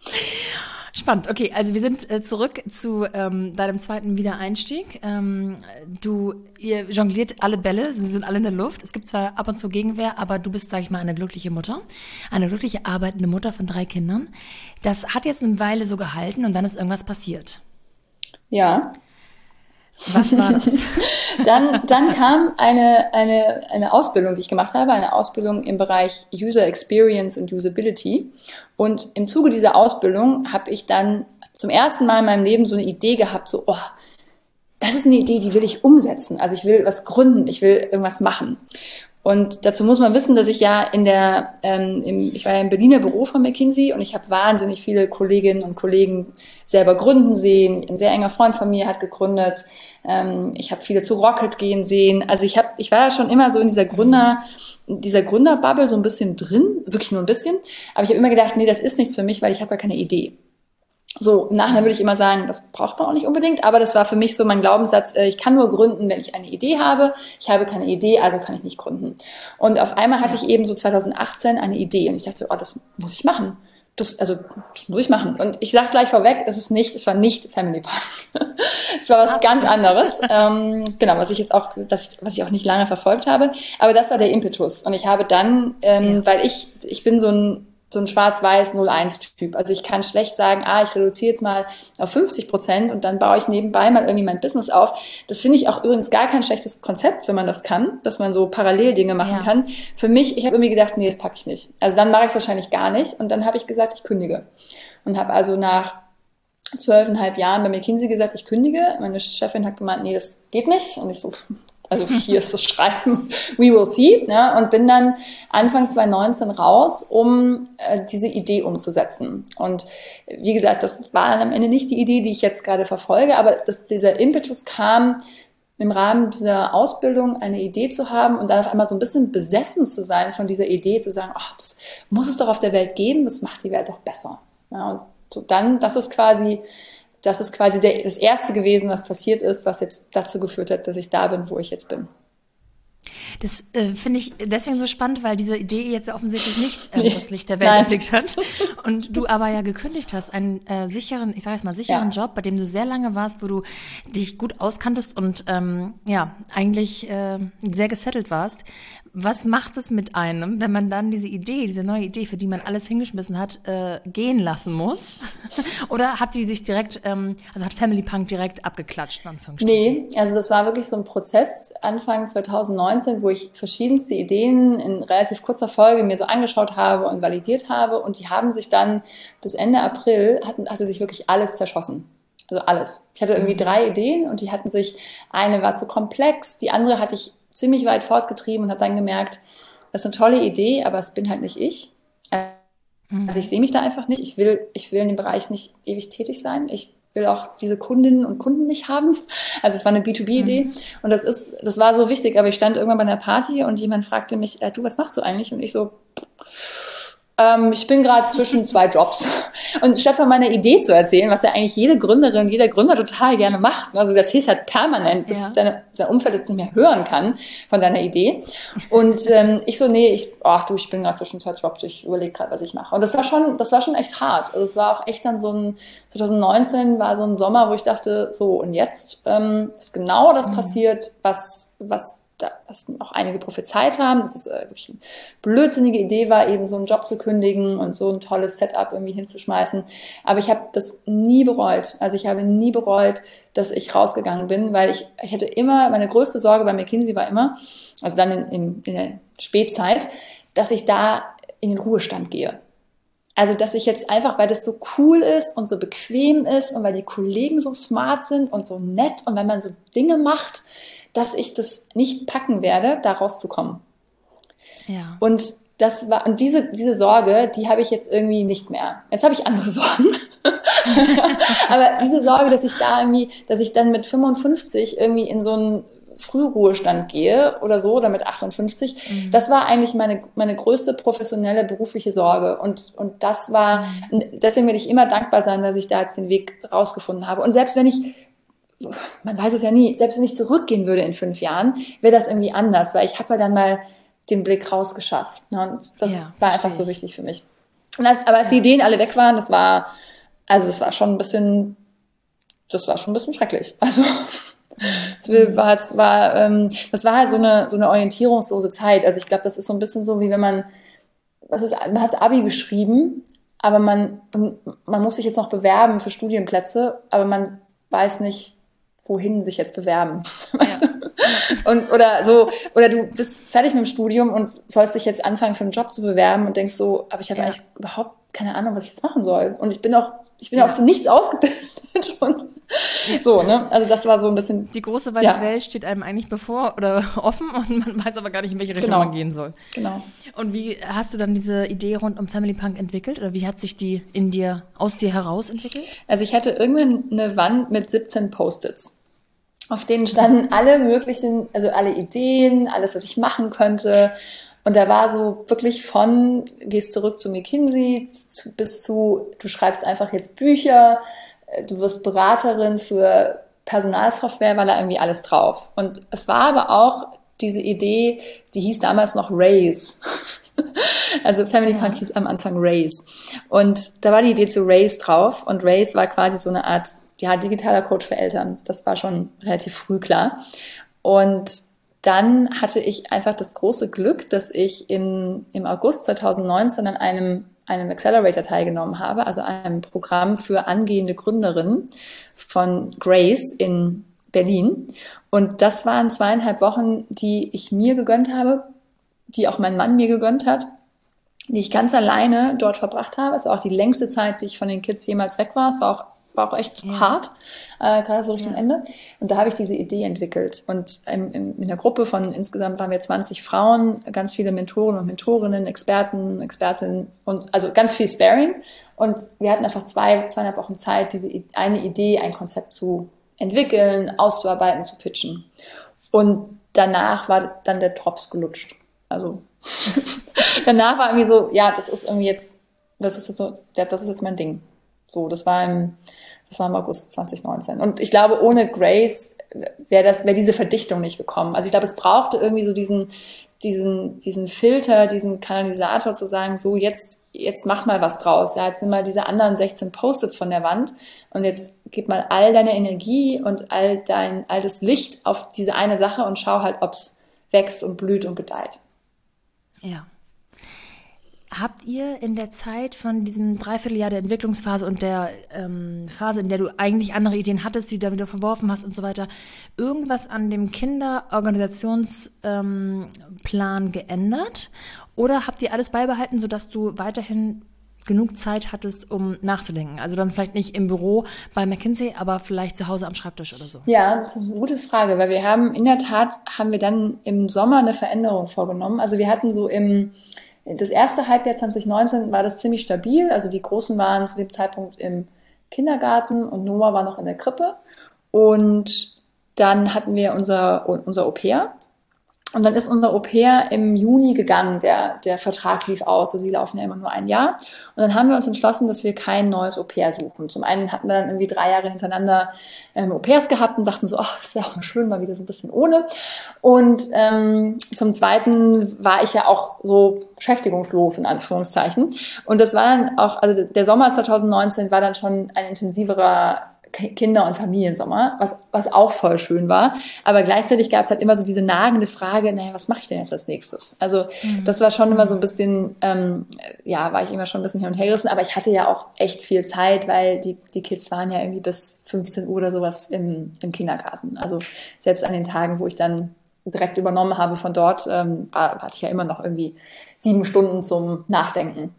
Spannend. Okay, also wir sind äh, zurück zu ähm, deinem zweiten Wiedereinstieg. Ähm, du, ihr jongliert alle Bälle, sie sind alle in der Luft. Es gibt zwar ab und zu Gegenwehr, aber du bist, sag ich mal, eine glückliche Mutter, eine glückliche arbeitende Mutter von drei Kindern. Das hat jetzt eine Weile so gehalten und dann ist irgendwas passiert. Ja. Was war das? dann, dann kam eine, eine, eine Ausbildung, die ich gemacht habe, eine Ausbildung im Bereich User Experience und Usability. Und im Zuge dieser Ausbildung habe ich dann zum ersten Mal in meinem Leben so eine Idee gehabt, so, oh, das ist eine Idee, die will ich umsetzen. Also ich will was gründen, ich will irgendwas machen. Und dazu muss man wissen, dass ich ja in der, ähm, im, ich war ja im Berliner Büro von McKinsey und ich habe wahnsinnig viele Kolleginnen und Kollegen selber gründen sehen. Ein sehr enger Freund von mir hat gegründet. Ähm, ich habe viele zu Rocket gehen sehen. Also ich habe, ich war ja schon immer so in dieser Gründer, dieser Gründerbubble so ein bisschen drin, wirklich nur ein bisschen. Aber ich habe immer gedacht, nee, das ist nichts für mich, weil ich habe gar keine Idee. So, nachher würde ich immer sagen, das braucht man auch nicht unbedingt, aber das war für mich so mein Glaubenssatz, ich kann nur gründen, wenn ich eine Idee habe. Ich habe keine Idee, also kann ich nicht gründen. Und auf einmal hatte ich eben so zwanzig achtzehn eine Idee und ich dachte, oh, das muss ich machen. das, also, das muss ich machen. Und ich sag's gleich vorweg, es ist nicht, es war nicht Family Punk. Es war was Ach, ganz anderes. ähm, genau, was ich jetzt auch, das, was ich auch nicht lange verfolgt habe. Aber das war der Impetus. Und ich habe dann, ähm, ja. weil ich, ich bin so ein, so ein schwarz-weiß null eins Typ. Also ich kann schlecht sagen, ah, ich reduziere jetzt mal auf fünfzig Prozent und dann baue ich nebenbei mal irgendwie mein Business auf. Das finde ich auch übrigens gar kein schlechtes Konzept, wenn man das kann, dass man so parallel Dinge machen ja. kann. Für mich, ich habe irgendwie gedacht, nee, das packe ich nicht. Also dann mache ich es wahrscheinlich gar nicht. Und dann habe ich gesagt, ich kündige. Und habe also nach zwölfeinhalb Jahren bei McKinsey gesagt, ich kündige. Meine Chefin hat gemeint, nee, das geht nicht. Und ich so... Also hier ist das Schreiben, we will see, ne? Und bin dann Anfang zwanzig neunzehn raus, um äh, diese Idee umzusetzen. Und wie gesagt, das war dann am Ende nicht die Idee, die ich jetzt gerade verfolge, aber dass dieser Impetus kam, im Rahmen dieser Ausbildung eine Idee zu haben und dann auf einmal so ein bisschen besessen zu sein von dieser Idee, zu sagen, ach, das muss es doch auf der Welt geben, das macht die Welt doch besser. Ja, und so dann, das ist quasi... Das ist quasi der, das Erste gewesen, was passiert ist, was jetzt dazu geführt hat, dass ich da bin, wo ich jetzt bin. Das äh, finde ich deswegen so spannend, weil diese Idee jetzt ja offensichtlich nicht ähm, nee. das Licht der Welt erblickt hat. Und du aber ja gekündigt hast, einen äh, sicheren, ich sage jetzt mal sicheren ja. Job, bei dem du sehr lange warst, wo du dich gut auskanntest und ähm, ja eigentlich äh, sehr gesettelt warst. Was macht es mit einem, wenn man dann diese Idee, diese neue Idee, für die man alles hingeschmissen hat, äh, gehen lassen muss? Oder hat die sich direkt, ähm, also hat Family Punk direkt abgeklatscht? Nee, also das war wirklich so ein Prozess Anfang zwanzig neunzehn, wo ich verschiedenste Ideen in relativ kurzer Folge mir so angeschaut habe und validiert habe. Und die haben sich dann bis Ende April, hatten, hatte sich wirklich alles zerschossen. Also alles. Ich hatte irgendwie drei Ideen und die hatten sich, eine war zu komplex, die andere hatte ich ziemlich weit fortgetrieben und habe dann gemerkt, das ist eine tolle Idee, aber es bin halt nicht ich. Also ich sehe mich da einfach nicht. Ich will, ich will in dem Bereich nicht ewig tätig sein. Ich will auch diese Kundinnen und Kunden nicht haben. Also es war eine B zwei B-Idee mhm. und das ist, das war so wichtig. Aber ich stand irgendwann bei einer Party und jemand fragte mich, äh, du, was machst du eigentlich? Und ich so, ähm, ich bin gerade zwischen zwei Jobs. Und statt von meiner Idee zu erzählen, was ja eigentlich jede Gründerin, jeder Gründer total gerne macht, also du erzählst halt permanent, bis ja. deine, dein Umfeld es nicht mehr hören kann von deiner Idee. Und ähm, ich so, nee, ich, ach du, ich bin gerade zwischen zwei Jobs, ich überlege gerade, was ich mache. Und das war schon, das war schon echt hart. Also es war auch echt dann so ein, zwanzig neunzehn war so ein Sommer, wo ich dachte, so und jetzt ähm, ist genau das mhm. passiert, was, was Da, was auch einige prophezeit haben, dass es äh, wirklich eine blödsinnige Idee war, eben so einen Job zu kündigen und so ein tolles Setup irgendwie hinzuschmeißen. Aber ich habe das nie bereut. Also ich habe nie bereut, dass ich rausgegangen bin, weil ich, ich hatte immer, meine größte Sorge bei McKinsey war immer, also dann in, in, in der Spätzeit, dass ich da in den Ruhestand gehe. Also, dass ich jetzt einfach, weil das so cool ist und so bequem ist und weil die Kollegen so smart sind und so nett und weil man so Dinge macht, dass ich das nicht packen werde, da rauszukommen. Ja. Und das war, und diese, diese Sorge, die habe ich jetzt irgendwie nicht mehr. Jetzt habe ich andere Sorgen. Aber diese Sorge, dass ich da irgendwie, dass ich dann mit fünfundfünfzig irgendwie in so einen Frühruhestand gehe oder so, oder mit achtundfünfzig, mhm. das war eigentlich meine, meine größte professionelle berufliche Sorge. Und, und das war, mhm. deswegen werde ich immer dankbar sein, dass ich da jetzt den Weg rausgefunden habe. Und selbst wenn ich man weiß es ja nie, selbst wenn ich zurückgehen würde in fünf Jahren, wäre das irgendwie anders, weil ich habe ja dann mal den Blick rausgeschafft. Ne? Und das ja, war einfach so wichtig für mich. Und das, aber als ja. die Ideen alle weg waren, das war, also es war schon ein bisschen, das war schon ein bisschen schrecklich. Also das war, das war, ähm, das war halt so eine, so eine orientierungslose Zeit. Also ich glaube, das ist so ein bisschen so, wie wenn man, was ist, man hat das Abi geschrieben, aber man, man muss sich jetzt noch bewerben für Studienplätze, aber man weiß nicht, wohin sich jetzt bewerben. Weißt ja. du? Und, oder so, oder du bist fertig mit dem Studium und sollst dich jetzt anfangen, für einen Job zu bewerben und denkst so, aber ich habe ja. eigentlich überhaupt keine Ahnung, was ich jetzt machen soll. Und ich bin auch, ich bin ja. auch zu nichts ausgebildet. Und so, ne? Also das war so ein bisschen. Die große weite ja. Welt steht einem eigentlich bevor oder offen und man weiß aber gar nicht, in welche Richtung genau. man gehen soll. Genau. Und wie hast du dann diese Idee rund um Family Punk entwickelt? Oder wie hat sich die in dir, aus dir heraus entwickelt? Also ich hatte irgendwann eine Wand mit siebzehn Post-its. Auf denen standen alle möglichen, also alle Ideen, alles, was ich machen könnte. Und da war so wirklich von, gehst zurück zu McKinsey, zu, bis zu, du schreibst einfach jetzt Bücher, du wirst Beraterin für Personalsoftware, war da irgendwie alles drauf. Und es war aber auch diese Idee, die hieß damals noch Raise. Also Family Punk ja. hieß am Anfang Raise. Und da war die Idee zu Raise drauf. Und Raise war quasi so eine Art, ja, digitaler Coach für Eltern. Das war schon relativ früh klar. Und dann hatte ich einfach das große Glück, dass ich im, im August zweitausendneunzehn an einem, einem Accelerator teilgenommen habe, also einem Programm für angehende Gründerinnen von Grace in Berlin. Und das waren zweieinhalb Wochen, die ich mir gegönnt habe, die auch mein Mann mir gegönnt hat, die ich ganz alleine dort verbracht habe. Es war auch die längste Zeit, die ich von den Kids jemals weg war. Es war auch, war auch echt ja. hart, äh, gerade so Richtung ja. Ende. Und da habe ich diese Idee entwickelt. Und in, in, in der Gruppe von insgesamt waren wir zwanzig Frauen, ganz viele Mentoren und Mentorinnen, Experten, Expertinnen und also ganz viel Sparring. Und wir hatten einfach zwei, zweieinhalb Wochen Zeit, diese eine Idee, ein Konzept zu entwickeln, auszuarbeiten, zu pitchen. Und danach war dann der Drops gelutscht. Also danach war irgendwie so, ja, das ist irgendwie jetzt, das ist so, das ist jetzt mein Ding. So, das war im, das war im August zweitausendneunzehn. Und ich glaube, ohne Grace wäre das, wäre diese Verdichtung nicht gekommen. Also ich glaube, es brauchte irgendwie so diesen, diesen, diesen Filter, diesen Kanalisator zu sagen, so jetzt, jetzt mach mal was draus. Ja, jetzt nimm mal diese anderen sechzehn Post-its von der Wand und jetzt gib mal all deine Energie und all dein, all das Licht auf diese eine Sache und schau halt, ob's wächst und blüht und gedeiht. Ja. Habt ihr in der Zeit von diesem Dreivierteljahr der Entwicklungsphase und der ähm, Phase, in der du eigentlich andere Ideen hattest, die du wieder verworfen hast und so weiter, irgendwas an dem Kinderorganisationsplan ähm, geändert? Oder habt ihr alles beibehalten, sodass du weiterhin genug Zeit hattest, um nachzudenken? Also dann vielleicht nicht im Büro bei McKinsey, aber vielleicht zu Hause am Schreibtisch oder so. Ja, das ist eine gute Frage, weil wir haben, in der Tat, haben wir dann im Sommer eine Veränderung vorgenommen. Also wir hatten so im, das erste Halbjahr zweitausendneunzehn war das ziemlich stabil. Also die Großen waren zu dem Zeitpunkt im Kindergarten und Noah war noch in der Krippe. Und dann hatten wir unser, unser Au-pair. Und dann ist unser Au-pair im Juni gegangen, der, der Vertrag lief aus, also sie laufen ja immer nur ein Jahr. Und dann haben wir uns entschlossen, dass wir kein neues Au-pair suchen. Zum einen hatten wir dann irgendwie drei Jahre hintereinander ähm, Au-pairs gehabt und dachten so, ach, das ist ja auch mal schön, mal wieder so ein bisschen ohne. Und ähm, zum Zweiten war ich ja auch so beschäftigungslos, in Anführungszeichen. Und das war dann auch, also der Sommer zweitausendneunzehn war dann schon ein intensiverer Kinder- und Familiensommer, was, was auch voll schön war. Aber gleichzeitig gab es halt immer so diese nagende Frage, naja, was mache ich denn jetzt als nächstes? Also mhm. das war schon immer so ein bisschen, ähm, ja, war ich immer schon ein bisschen hin und her gerissen. Aber ich hatte ja auch echt viel Zeit, weil die, die Kids waren ja irgendwie bis fünfzehn Uhr oder sowas im, im Kindergarten. Also selbst an den Tagen, wo ich dann direkt übernommen habe von dort, ähm, war, hatte ich ja immer noch irgendwie sieben Stunden zum Nachdenken.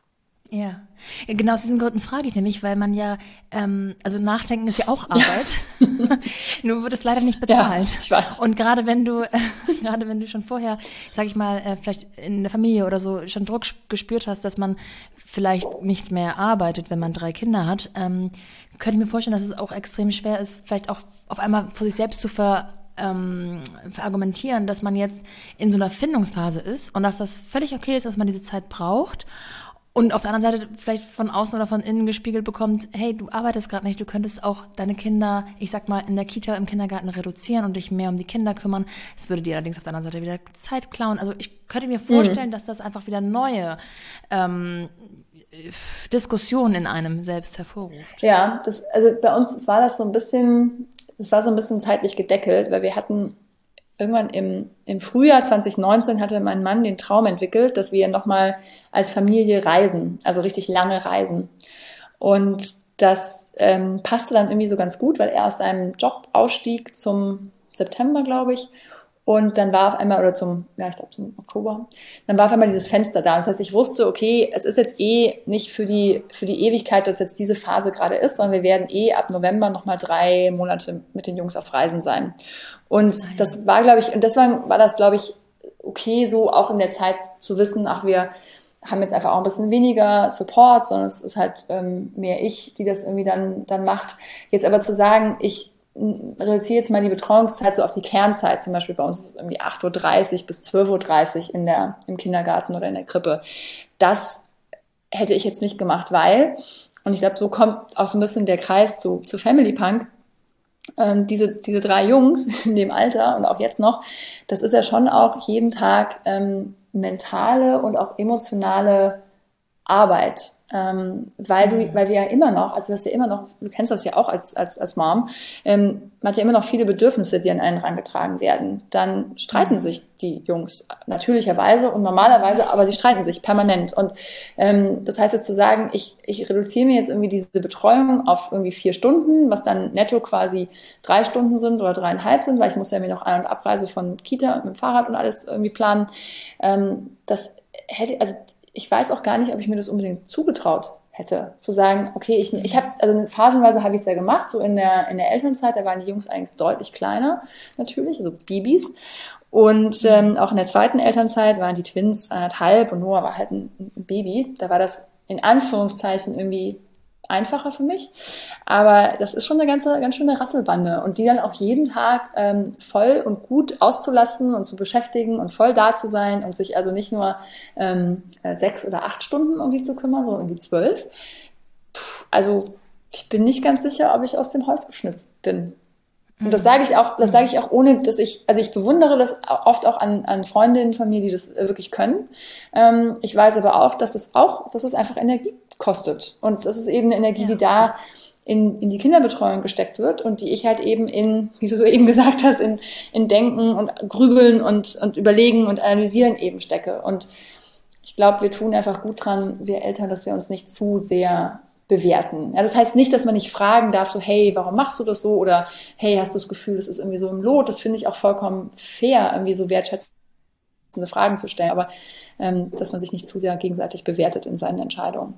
Ja. ja, genau aus diesen Gründen frage ich nämlich, weil man ja, ähm, also Nachdenken ist ja auch Arbeit, ja. Nur wird es leider nicht bezahlt. Ja, ich weiß. Und gerade wenn du, äh, gerade wenn du schon vorher, sag ich mal, äh, vielleicht in der Familie oder so schon Druck gespürt hast, dass man vielleicht nicht mehr arbeitet, wenn man drei Kinder hat, ähm, könnte ich mir vorstellen, dass es auch extrem schwer ist, vielleicht auch auf einmal vor sich selbst zu ver Ähm, verargumentieren, dass man jetzt in so einer Findungsphase ist und dass das völlig okay ist, dass man diese Zeit braucht und auf der anderen Seite vielleicht von außen oder von innen gespiegelt bekommt, hey, du arbeitest gerade nicht, du könntest auch deine Kinder, ich sag mal, in der Kita, im Kindergarten reduzieren und dich mehr um die Kinder kümmern. Es würde dir allerdings auf der anderen Seite wieder Zeit klauen. Also ich könnte mir vorstellen, mhm. dass das einfach wieder neue ähm, Diskussionen in einem selbst hervorruft. Ja, das, also bei uns war das so ein bisschen, das war so ein bisschen zeitlich gedeckelt, weil wir hatten irgendwann im, im Frühjahr zweitausendneunzehn hatte mein Mann den Traum entwickelt, dass wir nochmal als Familie reisen, also richtig lange reisen. Und das ähm, passte dann irgendwie so ganz gut, weil er aus seinem Job ausstieg zum September, glaube ich. Und dann war auf einmal, oder zum, ja, ich glaube zum Oktober, dann war auf einmal dieses Fenster da. Das heißt, ich wusste, okay, es ist jetzt eh nicht für die, für die Ewigkeit, dass jetzt diese Phase gerade ist, sondern wir werden eh ab November nochmal drei Monate mit den Jungs auf Reisen sein. Und ah, ja. das war, glaube ich, und deswegen war das, glaube ich, okay, so auch in der Zeit zu wissen, ach, wir haben jetzt einfach auch ein bisschen weniger Support, sondern es ist halt ähm, mehr ich, die das irgendwie dann, dann macht. Jetzt aber zu sagen, ich reduziere jetzt mal die Betreuungszeit so auf die Kernzeit. Zum Beispiel bei uns ist es irgendwie acht Uhr dreißig bis zwölf Uhr dreißig in der, im Kindergarten oder in der Krippe. Das hätte ich jetzt nicht gemacht, weil, und ich glaube, so kommt auch so ein bisschen der Kreis zu, zu Family Punk. ähm, diese, diese drei Jungs in dem Alter und auch jetzt noch, das ist ja schon auch jeden Tag ähm, mentale und auch emotionale Arbeit, ähm, weil du, weil wir ja immer noch, also das ist ja immer noch, du kennst das ja auch als als als Mom, ähm, man hat ja immer noch viele Bedürfnisse, die an einen herangetragen werden. Dann streiten sich die Jungs natürlicherweise und normalerweise, aber sie streiten sich permanent. Und ähm, das heißt jetzt zu sagen, ich ich reduziere mir jetzt irgendwie diese Betreuung auf irgendwie vier Stunden, was dann netto quasi drei Stunden sind oder dreieinhalb sind, weil ich muss ja mir noch Ein- und Abreise von Kita mit dem Fahrrad und alles irgendwie planen. Ähm, das hätte, also ich weiß auch gar nicht, ob ich mir das unbedingt zugetraut hätte, zu sagen, okay, ich, ich habe, also phasenweise habe ich es ja gemacht, so in der, in der Elternzeit, da waren die Jungs eigentlich deutlich kleiner, natürlich, also Babys. Und ähm, auch in der zweiten Elternzeit waren die Twins anderthalb und Noah war halt ein, ein Baby. Da war das in Anführungszeichen irgendwie einfacher für mich. Aber das ist schon eine ganze, ganz schöne Rasselbande. Und die dann auch jeden Tag ähm, voll und gut auszulassen und zu beschäftigen und voll da zu sein und sich also nicht nur ähm, sechs oder acht Stunden um die zu kümmern, sondern irgendwie zwölf. Puh, also ich bin nicht ganz sicher, ob ich aus dem Holz geschnitzt bin. Und das sage ich auch, das sage ich auch ohne, dass ich, also ich bewundere das oft auch an, an Freundinnen von mir, die das wirklich können. Ähm, ich weiß aber auch, dass es auch, dass es einfach Energie kostet. Und das ist eben eine Energie, ja, die da in, in die Kinderbetreuung gesteckt wird und die ich halt eben in, wie du so eben gesagt hast, in, in Denken und Grübeln und, und Überlegen und Analysieren eben stecke. Und ich glaube, wir tun einfach gut dran, wir Eltern, dass wir uns nicht zu sehr bewerten. Ja, das heißt nicht, dass man nicht fragen darf, so, hey, warum machst du das so? Oder, hey, hast du das Gefühl, das ist irgendwie so im Lot? Das finde ich auch vollkommen fair, irgendwie so wertschätzende Fragen zu stellen. Aber ähm, dass man sich nicht zu sehr gegenseitig bewertet in seinen Entscheidungen.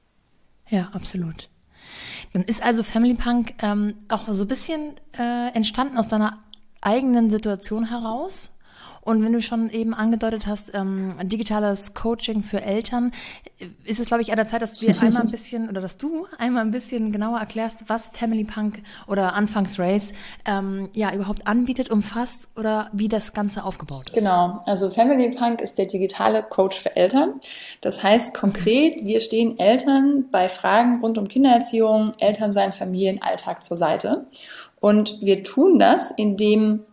Ja, absolut. Dann ist also Family Punk ähm, auch so ein bisschen äh, entstanden aus deiner eigenen Situation heraus. Und wenn du schon eben angedeutet hast, ähm, digitales Coaching für Eltern, ist es, glaube ich, an der Zeit, dass wir einmal ein bisschen, oder dass du einmal ein bisschen genauer erklärst, was Family Punk oder anfangs Race ähm, ja überhaupt anbietet, umfasst oder wie das Ganze aufgebaut ist. Genau, also Family Punk ist der digitale Coach für Eltern. Das heißt konkret, wir stehen Eltern bei Fragen rund um Kindererziehung, Elternsein, Familienalltag zur Seite. Und wir tun das, indem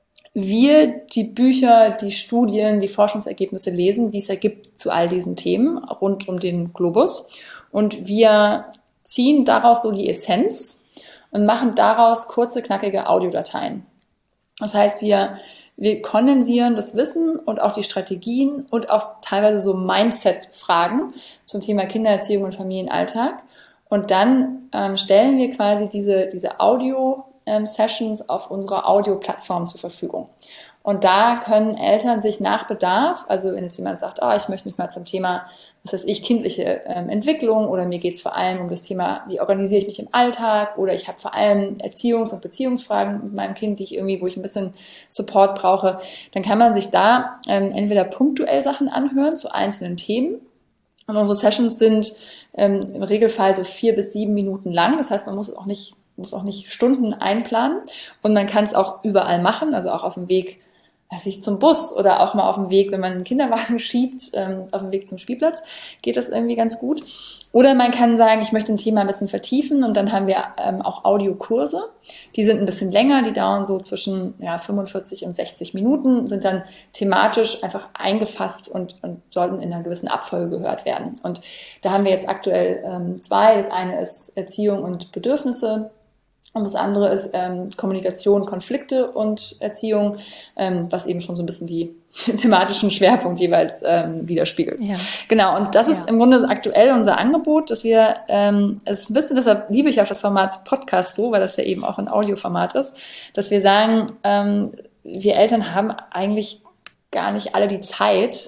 wir die Bücher, die Studien, die Forschungsergebnisse lesen, die es ergibt zu all diesen Themen rund um den Globus. Und wir ziehen daraus so die Essenz und machen daraus kurze, knackige Audiodateien. Das heißt, wir, wir kondensieren das Wissen und auch die Strategien und auch teilweise so Mindset-Fragen zum Thema Kindererziehung und Familienalltag. Und dann ähm, stellen wir quasi diese, diese Audio Sessions auf unserer Audio-Plattform zur Verfügung. Und da können Eltern sich nach Bedarf, also wenn jetzt jemand sagt, oh, ich möchte mich mal zum Thema, was weiß ich, kindliche ähm, Entwicklung oder mir geht es vor allem um das Thema, wie organisiere ich mich im Alltag oder ich habe vor allem Erziehungs- und Beziehungsfragen mit meinem Kind, die ich irgendwie, wo ich ein bisschen Support brauche, dann kann man sich da ähm, entweder punktuell Sachen anhören zu einzelnen Themen. Und unsere Sessions sind ähm, im Regelfall so vier bis sieben Minuten lang. Das heißt, man muss es auch nicht muss auch nicht Stunden einplanen und man kann es auch überall machen, also auch auf dem Weg, weiß ich, zum Bus oder auch mal auf dem Weg, wenn man einen Kinderwagen schiebt, ähm, auf dem Weg zum Spielplatz, geht das irgendwie ganz gut. Oder man kann sagen, ich möchte ein Thema ein bisschen vertiefen und dann haben wir ähm, auch Audiokurse. Die sind ein bisschen länger, die dauern so zwischen ja, fünfundvierzig und sechzig Minuten, sind dann thematisch einfach eingefasst und, und sollten in einer gewissen Abfolge gehört werden. Und da haben wir jetzt aktuell ähm, zwei. Das eine ist Erziehung und Bedürfnisse. Und das andere ist ähm, Kommunikation, Konflikte und Erziehung, ähm, was eben schon so ein bisschen die thematischen Schwerpunkt jeweils ähm, widerspiegelt. Ja. Genau, und das ist ja. im Grunde aktuell unser Angebot, dass wir, ähm, es ist ein bisschen, deshalb liebe ich auch das Format Podcast so, weil das ja eben auch ein Audioformat ist, dass wir sagen, ähm, wir Eltern haben eigentlich gar nicht alle die Zeit,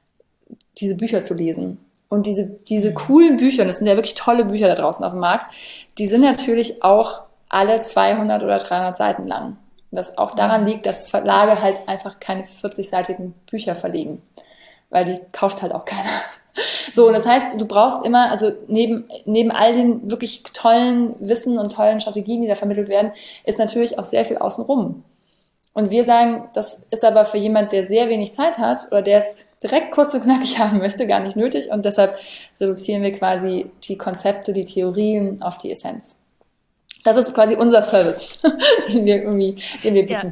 diese Bücher zu lesen. Und diese, diese coolen Bücher, und das sind ja wirklich tolle Bücher da draußen auf dem Markt, die sind natürlich auch alle zweihundert oder dreihundert Seiten lang. Was auch daran liegt, dass Verlage halt einfach keine vierzigseitigen Bücher verlegen. Weil die kauft halt auch keiner. So, und das heißt, du brauchst immer, also neben, neben all den wirklich tollen Wissen und tollen Strategien, die da vermittelt werden, ist natürlich auch sehr viel außenrum. Und wir sagen, das ist aber für jemand, der sehr wenig Zeit hat oder der es direkt kurz und knackig haben möchte, gar nicht nötig. Und deshalb reduzieren wir quasi die Konzepte, die Theorien auf die Essenz. Das ist quasi unser Service, den wir irgendwie, den wir bieten.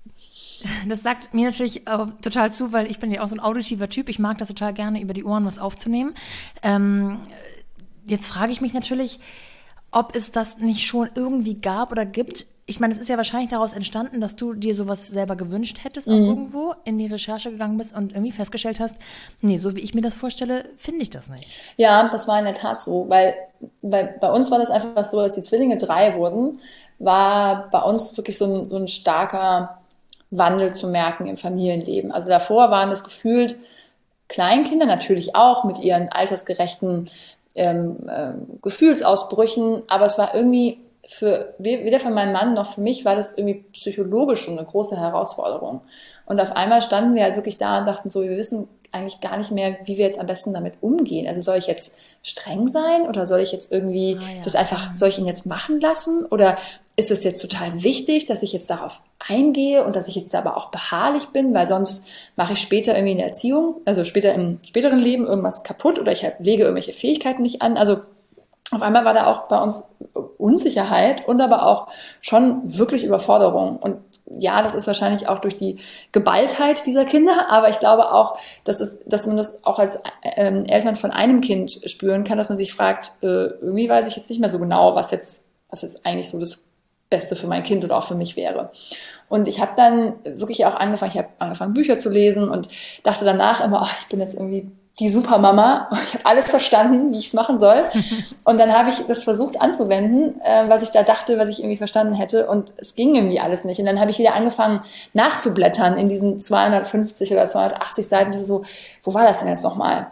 Ja. Das sagt mir natürlich auch total zu, weil ich bin ja auch so ein auditiver Typ. Ich mag das total gerne, über die Ohren was aufzunehmen. Ähm, jetzt frage ich mich natürlich, ob es das nicht schon irgendwie gab oder gibt. Ich meine, es ist ja wahrscheinlich daraus entstanden, dass du dir sowas selber gewünscht hättest, auch mhm. irgendwo in die Recherche gegangen bist und irgendwie festgestellt hast, nee, so wie ich mir das vorstelle, finde ich das nicht. Ja, das war in der Tat so, weil, weil bei uns war das einfach so, dass die Zwillinge drei wurden, war bei uns wirklich so ein, so ein starker Wandel zu merken im Familienleben. Also davor waren es gefühlt Kleinkinder, natürlich auch mit ihren altersgerechten ähm, äh, Gefühlsausbrüchen, aber es war irgendwie für weder für meinen Mann noch für mich war das irgendwie psychologisch schon eine große Herausforderung. Und auf einmal standen wir halt wirklich da und dachten so, wir wissen eigentlich gar nicht mehr, wie wir jetzt am besten damit umgehen. Also soll ich jetzt streng sein oder soll ich jetzt irgendwie ah, ja. das einfach, soll ich ihn jetzt machen lassen? Oder ist es jetzt total wichtig, dass ich jetzt darauf eingehe und dass ich jetzt aber auch beharrlich bin, weil sonst mache ich später irgendwie in der Erziehung, also später im späteren Leben irgendwas kaputt oder ich lege irgendwelche Fähigkeiten nicht an. Also auf einmal war da auch bei uns Unsicherheit und aber auch schon wirklich Überforderung. Und ja, das ist wahrscheinlich auch durch die Geballtheit dieser Kinder, aber ich glaube auch, dass, es, dass man das auch als ähm, Eltern von einem Kind spüren kann, dass man sich fragt, äh, irgendwie weiß ich jetzt nicht mehr so genau, was jetzt, was jetzt eigentlich so das Beste für mein Kind oder auch für mich wäre. Und ich habe dann wirklich auch angefangen, ich habe angefangen Bücher zu lesen und dachte danach immer, oh, ich bin jetzt irgendwie die Supermama, ich habe alles verstanden, wie ich es machen soll. Und dann habe ich das versucht anzuwenden, äh, was ich da dachte, was ich irgendwie verstanden hätte. Und es ging irgendwie alles nicht. Und dann habe ich wieder angefangen nachzublättern in diesen zweihundertfünfzig oder zweihundertachtzig Seiten. Ich so, wo war das denn jetzt nochmal?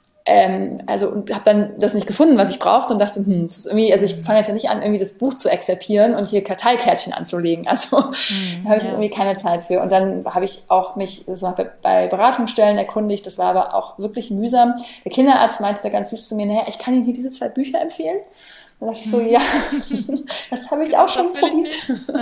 Ähm, also und habe dann das nicht gefunden, was ich brauchte und dachte, hm, das ist irgendwie, also ich fange jetzt ja nicht an, irgendwie das Buch zu exerpieren und hier Karteikärtchen anzulegen. Also mhm, da habe ich ja. irgendwie keine Zeit für. Und dann habe ich auch mich, das war bei, bei Beratungsstellen erkundigt, das war aber auch wirklich mühsam. Der Kinderarzt meinte da ganz süß zu mir, naja, ich kann Ihnen hier diese zwei Bücher empfehlen. Da dachte ich so, ja, das habe ich auch schon probiert.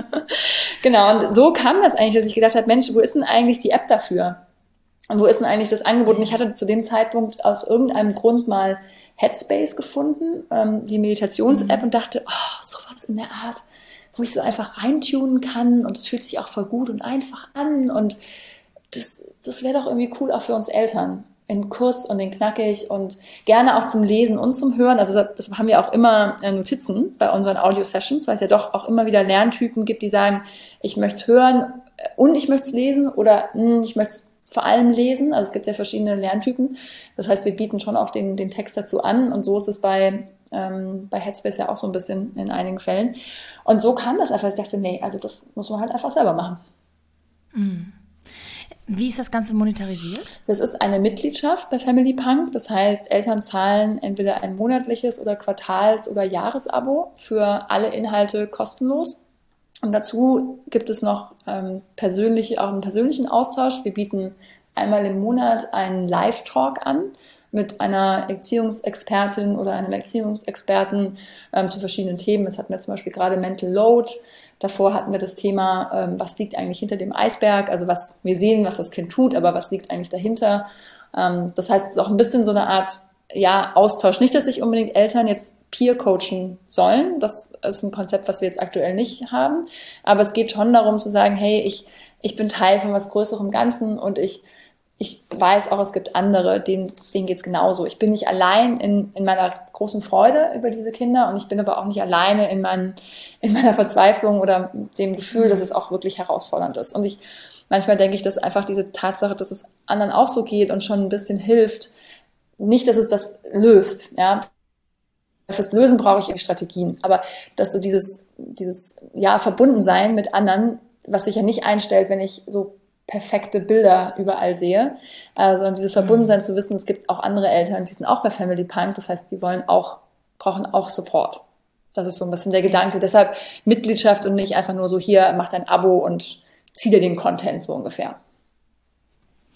Genau, und so kam das eigentlich, dass ich gedacht habe, Mensch, wo ist denn eigentlich die App dafür? Und wo ist denn eigentlich das Angebot? Und ich hatte zu dem Zeitpunkt aus irgendeinem Grund mal Headspace gefunden, ähm, die Meditations-App, mhm. und dachte, oh, sowas in der Art, wo ich so einfach reintunen kann und es fühlt sich auch voll gut und einfach an und das, das wäre doch irgendwie cool auch für uns Eltern. In kurz und in knackig und gerne auch zum Lesen und zum Hören. Also das haben wir auch immer Notizen bei unseren Audio-Sessions, weil es ja doch auch immer wieder Lerntypen gibt, die sagen, ich möchte es hören und ich möchte es lesen oder mh, ich möchte es vor allem lesen. Also es gibt ja verschiedene Lerntypen. Das heißt, wir bieten schon auch den, den Text dazu an. Und so ist es bei, ähm, bei Headspace ja auch so ein bisschen in einigen Fällen. Und so kam das einfach. Ich dachte, nee, also das muss man halt einfach selber machen. Mhm. Wie ist das Ganze monetarisiert? Das ist eine Mitgliedschaft bei Family Punk. Das heißt, Eltern zahlen entweder ein monatliches oder Quartals- oder Jahresabo für alle Inhalte kostenlos. Und dazu gibt es noch ähm, persönlich, auch einen persönlichen Austausch. Wir bieten einmal im Monat einen Live-Talk an mit einer Erziehungsexpertin oder einem Erziehungsexperten ähm, zu verschiedenen Themen. Das hatten wir zum Beispiel gerade Mental Load. Davor hatten wir das Thema, ähm, was liegt eigentlich hinter dem Eisberg? Also was wir sehen, was das Kind tut, aber was liegt eigentlich dahinter? Ähm, das heißt, es ist auch ein bisschen so eine Art ja, Austausch. Nicht, dass sich unbedingt Eltern jetzt Peer coachen sollen. Das ist ein Konzept, was wir jetzt aktuell nicht haben. Aber es geht schon darum zu sagen, hey, ich, ich bin Teil von was Größerem Ganzen und ich, ich weiß auch, es gibt andere, denen, denen geht's genauso. Ich bin nicht allein in, in meiner großen Freude über diese Kinder und ich bin aber auch nicht alleine in, mein, in meiner Verzweiflung oder dem Gefühl, dass es auch wirklich herausfordernd ist. Und ich, manchmal denke ich, dass einfach diese Tatsache, dass es anderen auch so geht und schon ein bisschen hilft, nicht, dass es das löst, ja. Fürs Lösen brauche ich Strategien, aber dass du dieses, dieses, ja, Verbundensein mit anderen, was sich ja nicht einstellt, wenn ich so perfekte Bilder überall sehe, also dieses Verbundensein zu wissen, es gibt auch andere Eltern, die sind auch bei Family Punk, das heißt, die wollen auch, brauchen auch Support. Das ist so ein bisschen der Gedanke. Ja. Deshalb Mitgliedschaft und nicht einfach nur so hier, mach dein Abo und zieh dir den Content so ungefähr.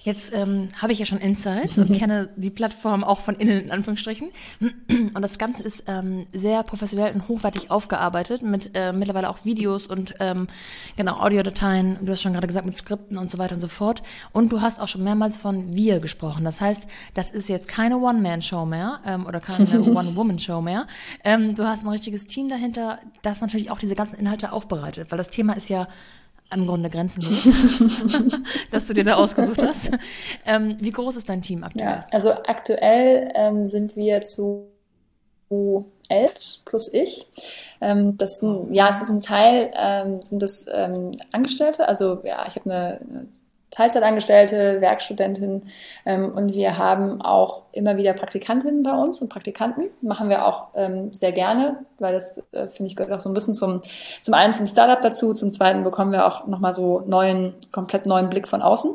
Jetzt ähm, habe ich ja schon Insights und kenne die Plattform auch von innen, in Anführungsstrichen. Und das Ganze ist ähm, sehr professionell und hochwertig aufgearbeitet mit äh, mittlerweile auch Videos und ähm, genau Audiodateien. Du hast schon gerade gesagt, mit Skripten und so weiter und so fort. Und du hast auch schon mehrmals von wir gesprochen. Das heißt, das ist jetzt keine One-Man-Show mehr ähm, oder keine One-Woman-Show mehr. Ähm, du hast ein richtiges Team dahinter, das natürlich auch diese ganzen Inhalte aufbereitet, weil das Thema ist ja im Grunde grenzenlos, dass du dir da ausgesucht hast. Ähm, wie groß ist dein Team aktuell? Ja, also aktuell ähm, sind wir zu elf plus ich. Ähm, das sind, ja, es ist ein Teil, ähm, sind das ähm, Angestellte. Also ja, ich habe eine, eine Teilzeitangestellte, Werkstudentin ähm, und wir haben auch immer wieder Praktikantinnen bei uns und Praktikanten. Machen wir auch ähm, sehr gerne, weil das, äh, finde ich, gehört auch so ein bisschen zum, zum einen zum Startup dazu, zum zweiten bekommen wir auch nochmal so neuen, komplett neuen Blick von außen.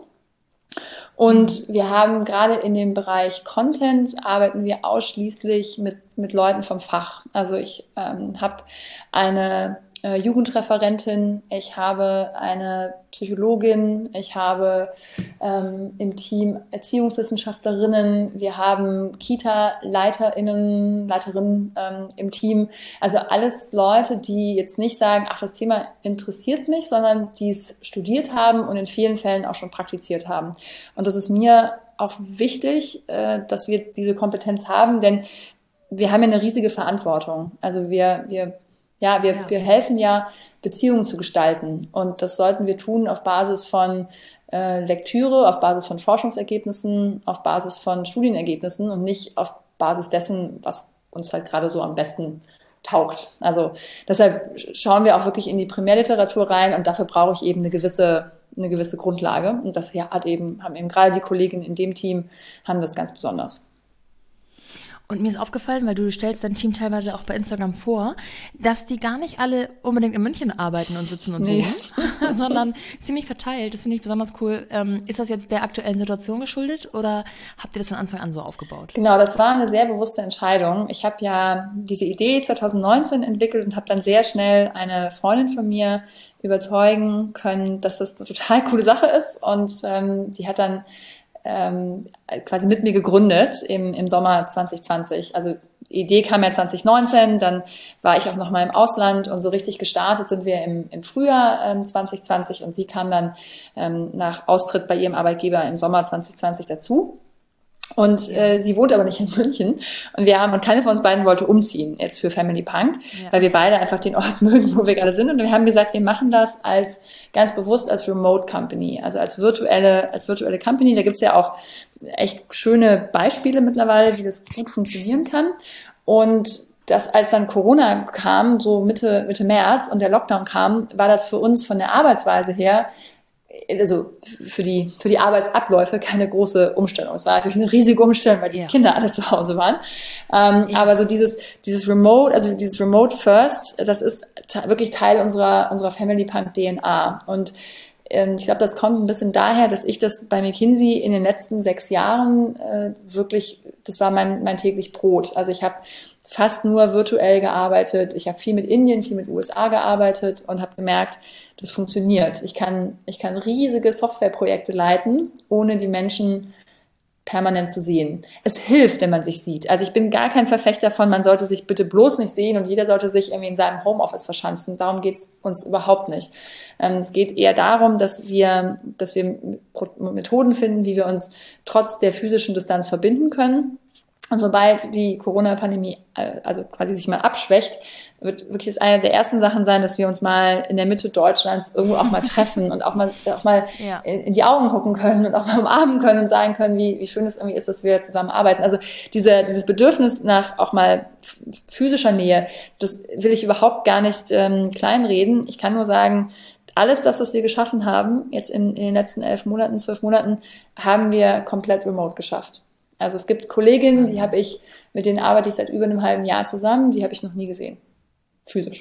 Und wir haben gerade in dem Bereich Content arbeiten wir ausschließlich mit, mit Leuten vom Fach. Also ich ähm, habe eine äh, Jugendreferentin, ich habe eine Psychologin, ich habe ähm, im Team Erziehungswissenschaftlerinnen, wir haben Kita-LeiterInnen, Leiterinnen ähm, im Team. Also alles Leute, die jetzt nicht sagen, ach, das Thema interessiert mich, sondern die es studiert haben und in vielen Fällen auch schon praktiziert haben. Und das ist mir auch wichtig, äh, dass wir diese Kompetenz haben, denn wir haben ja eine riesige Verantwortung. Also wir, wir Ja, wir, ja. wir helfen ja, Beziehungen zu gestalten. Und das sollten wir tun auf Basis von äh, Lektüre, auf Basis von Forschungsergebnissen, auf Basis von Studienergebnissen und nicht auf Basis dessen, was uns halt gerade so am besten taugt. Also deshalb schauen wir auch wirklich in die Primärliteratur rein und dafür brauche ich eben eine gewisse, eine gewisse Grundlage. Und das ja, hat eben, haben eben gerade die Kolleginnen in dem Team, haben das ganz besonders. Und mir ist aufgefallen, weil du stellst dein Team teilweise auch bei Instagram vor, dass die gar nicht alle unbedingt in München arbeiten und sitzen und wohnen, nee. sondern ziemlich verteilt. Das finde ich besonders cool. Ähm, ist das jetzt der aktuellen Situation geschuldet oder habt ihr das von Anfang an so aufgebaut? Genau, das war eine sehr bewusste Entscheidung. Ich habe ja diese Idee zwanzig neunzehn entwickelt und habe dann sehr schnell eine Freundin von mir überzeugen können, dass das eine total coole Sache ist. Und ähm, die hat dann Ähm, quasi mit mir gegründet im, im Sommer zwanzig zwanzig. Also die Idee kam ja zwanzig neunzehn, dann war ich auch noch mal im Ausland und so richtig gestartet sind wir im, im Frühjahr ähm, zwanzig zwanzig und sie kam dann ähm, nach Austritt bei ihrem Arbeitgeber im Sommer zwanzig zwanzig dazu. Und äh, sie wohnt aber nicht in München und wir haben und keine von uns beiden wollte umziehen jetzt für Family Punk, ja. weil wir beide einfach den Ort mögen, wo wir gerade sind und wir haben gesagt, wir machen das als ganz bewusst als Remote Company, also als virtuelle als virtuelle Company. Da gibt's ja auch echt schöne Beispiele mittlerweile, wie das gut funktionieren kann. Und das, als dann Corona kam, so Mitte Mitte März und der Lockdown kam, war das für uns von der Arbeitsweise her also für die, für die Arbeitsabläufe keine große Umstellung. Es war natürlich eine riesige Umstellung, weil die ja. Kinder alle zu Hause waren. Ähm, ja. Aber so dieses, dieses Remote, also dieses Remote First, das ist ta- wirklich Teil unserer, unserer Family Punk D N A. Und ähm, ich glaube, das kommt ein bisschen daher, dass ich das bei McKinsey in den letzten sechs Jahren äh, wirklich, das war mein, mein täglich Brot. Also ich habe fast nur virtuell gearbeitet. Ich habe viel mit Indien, viel mit U S A gearbeitet und habe gemerkt, das funktioniert. Ich kann, ich kann riesige Softwareprojekte leiten, ohne die Menschen permanent zu sehen. Es hilft, wenn man sich sieht. Also ich bin gar kein Verfechter von, man sollte sich bitte bloß nicht sehen und jeder sollte sich irgendwie in seinem Homeoffice verschanzen. Darum geht's uns überhaupt nicht. Ähm, es geht eher darum, dass wir, dass wir Methoden finden, wie wir uns trotz der physischen Distanz verbinden können. Und sobald die Corona-Pandemie also quasi sich mal abschwächt, wird wirklich das eine der ersten Sachen sein, dass wir uns mal in der Mitte Deutschlands irgendwo auch mal treffen und auch mal auch mal ja. in die Augen gucken können und auch mal umarmen können und sagen können, wie, wie schön es irgendwie ist, dass wir zusammen arbeiten. Also diese, dieses Bedürfnis nach auch mal physischer Nähe, das will ich überhaupt gar nicht ähm, kleinreden. Ich kann nur sagen, alles das, was wir geschaffen haben, jetzt in, in den letzten elf Monaten, zwölf Monaten, haben wir komplett remote geschafft. Also es gibt Kolleginnen, die habe ich, mit denen arbeite ich seit über einem halben Jahr zusammen, die habe ich noch nie gesehen. Physisch.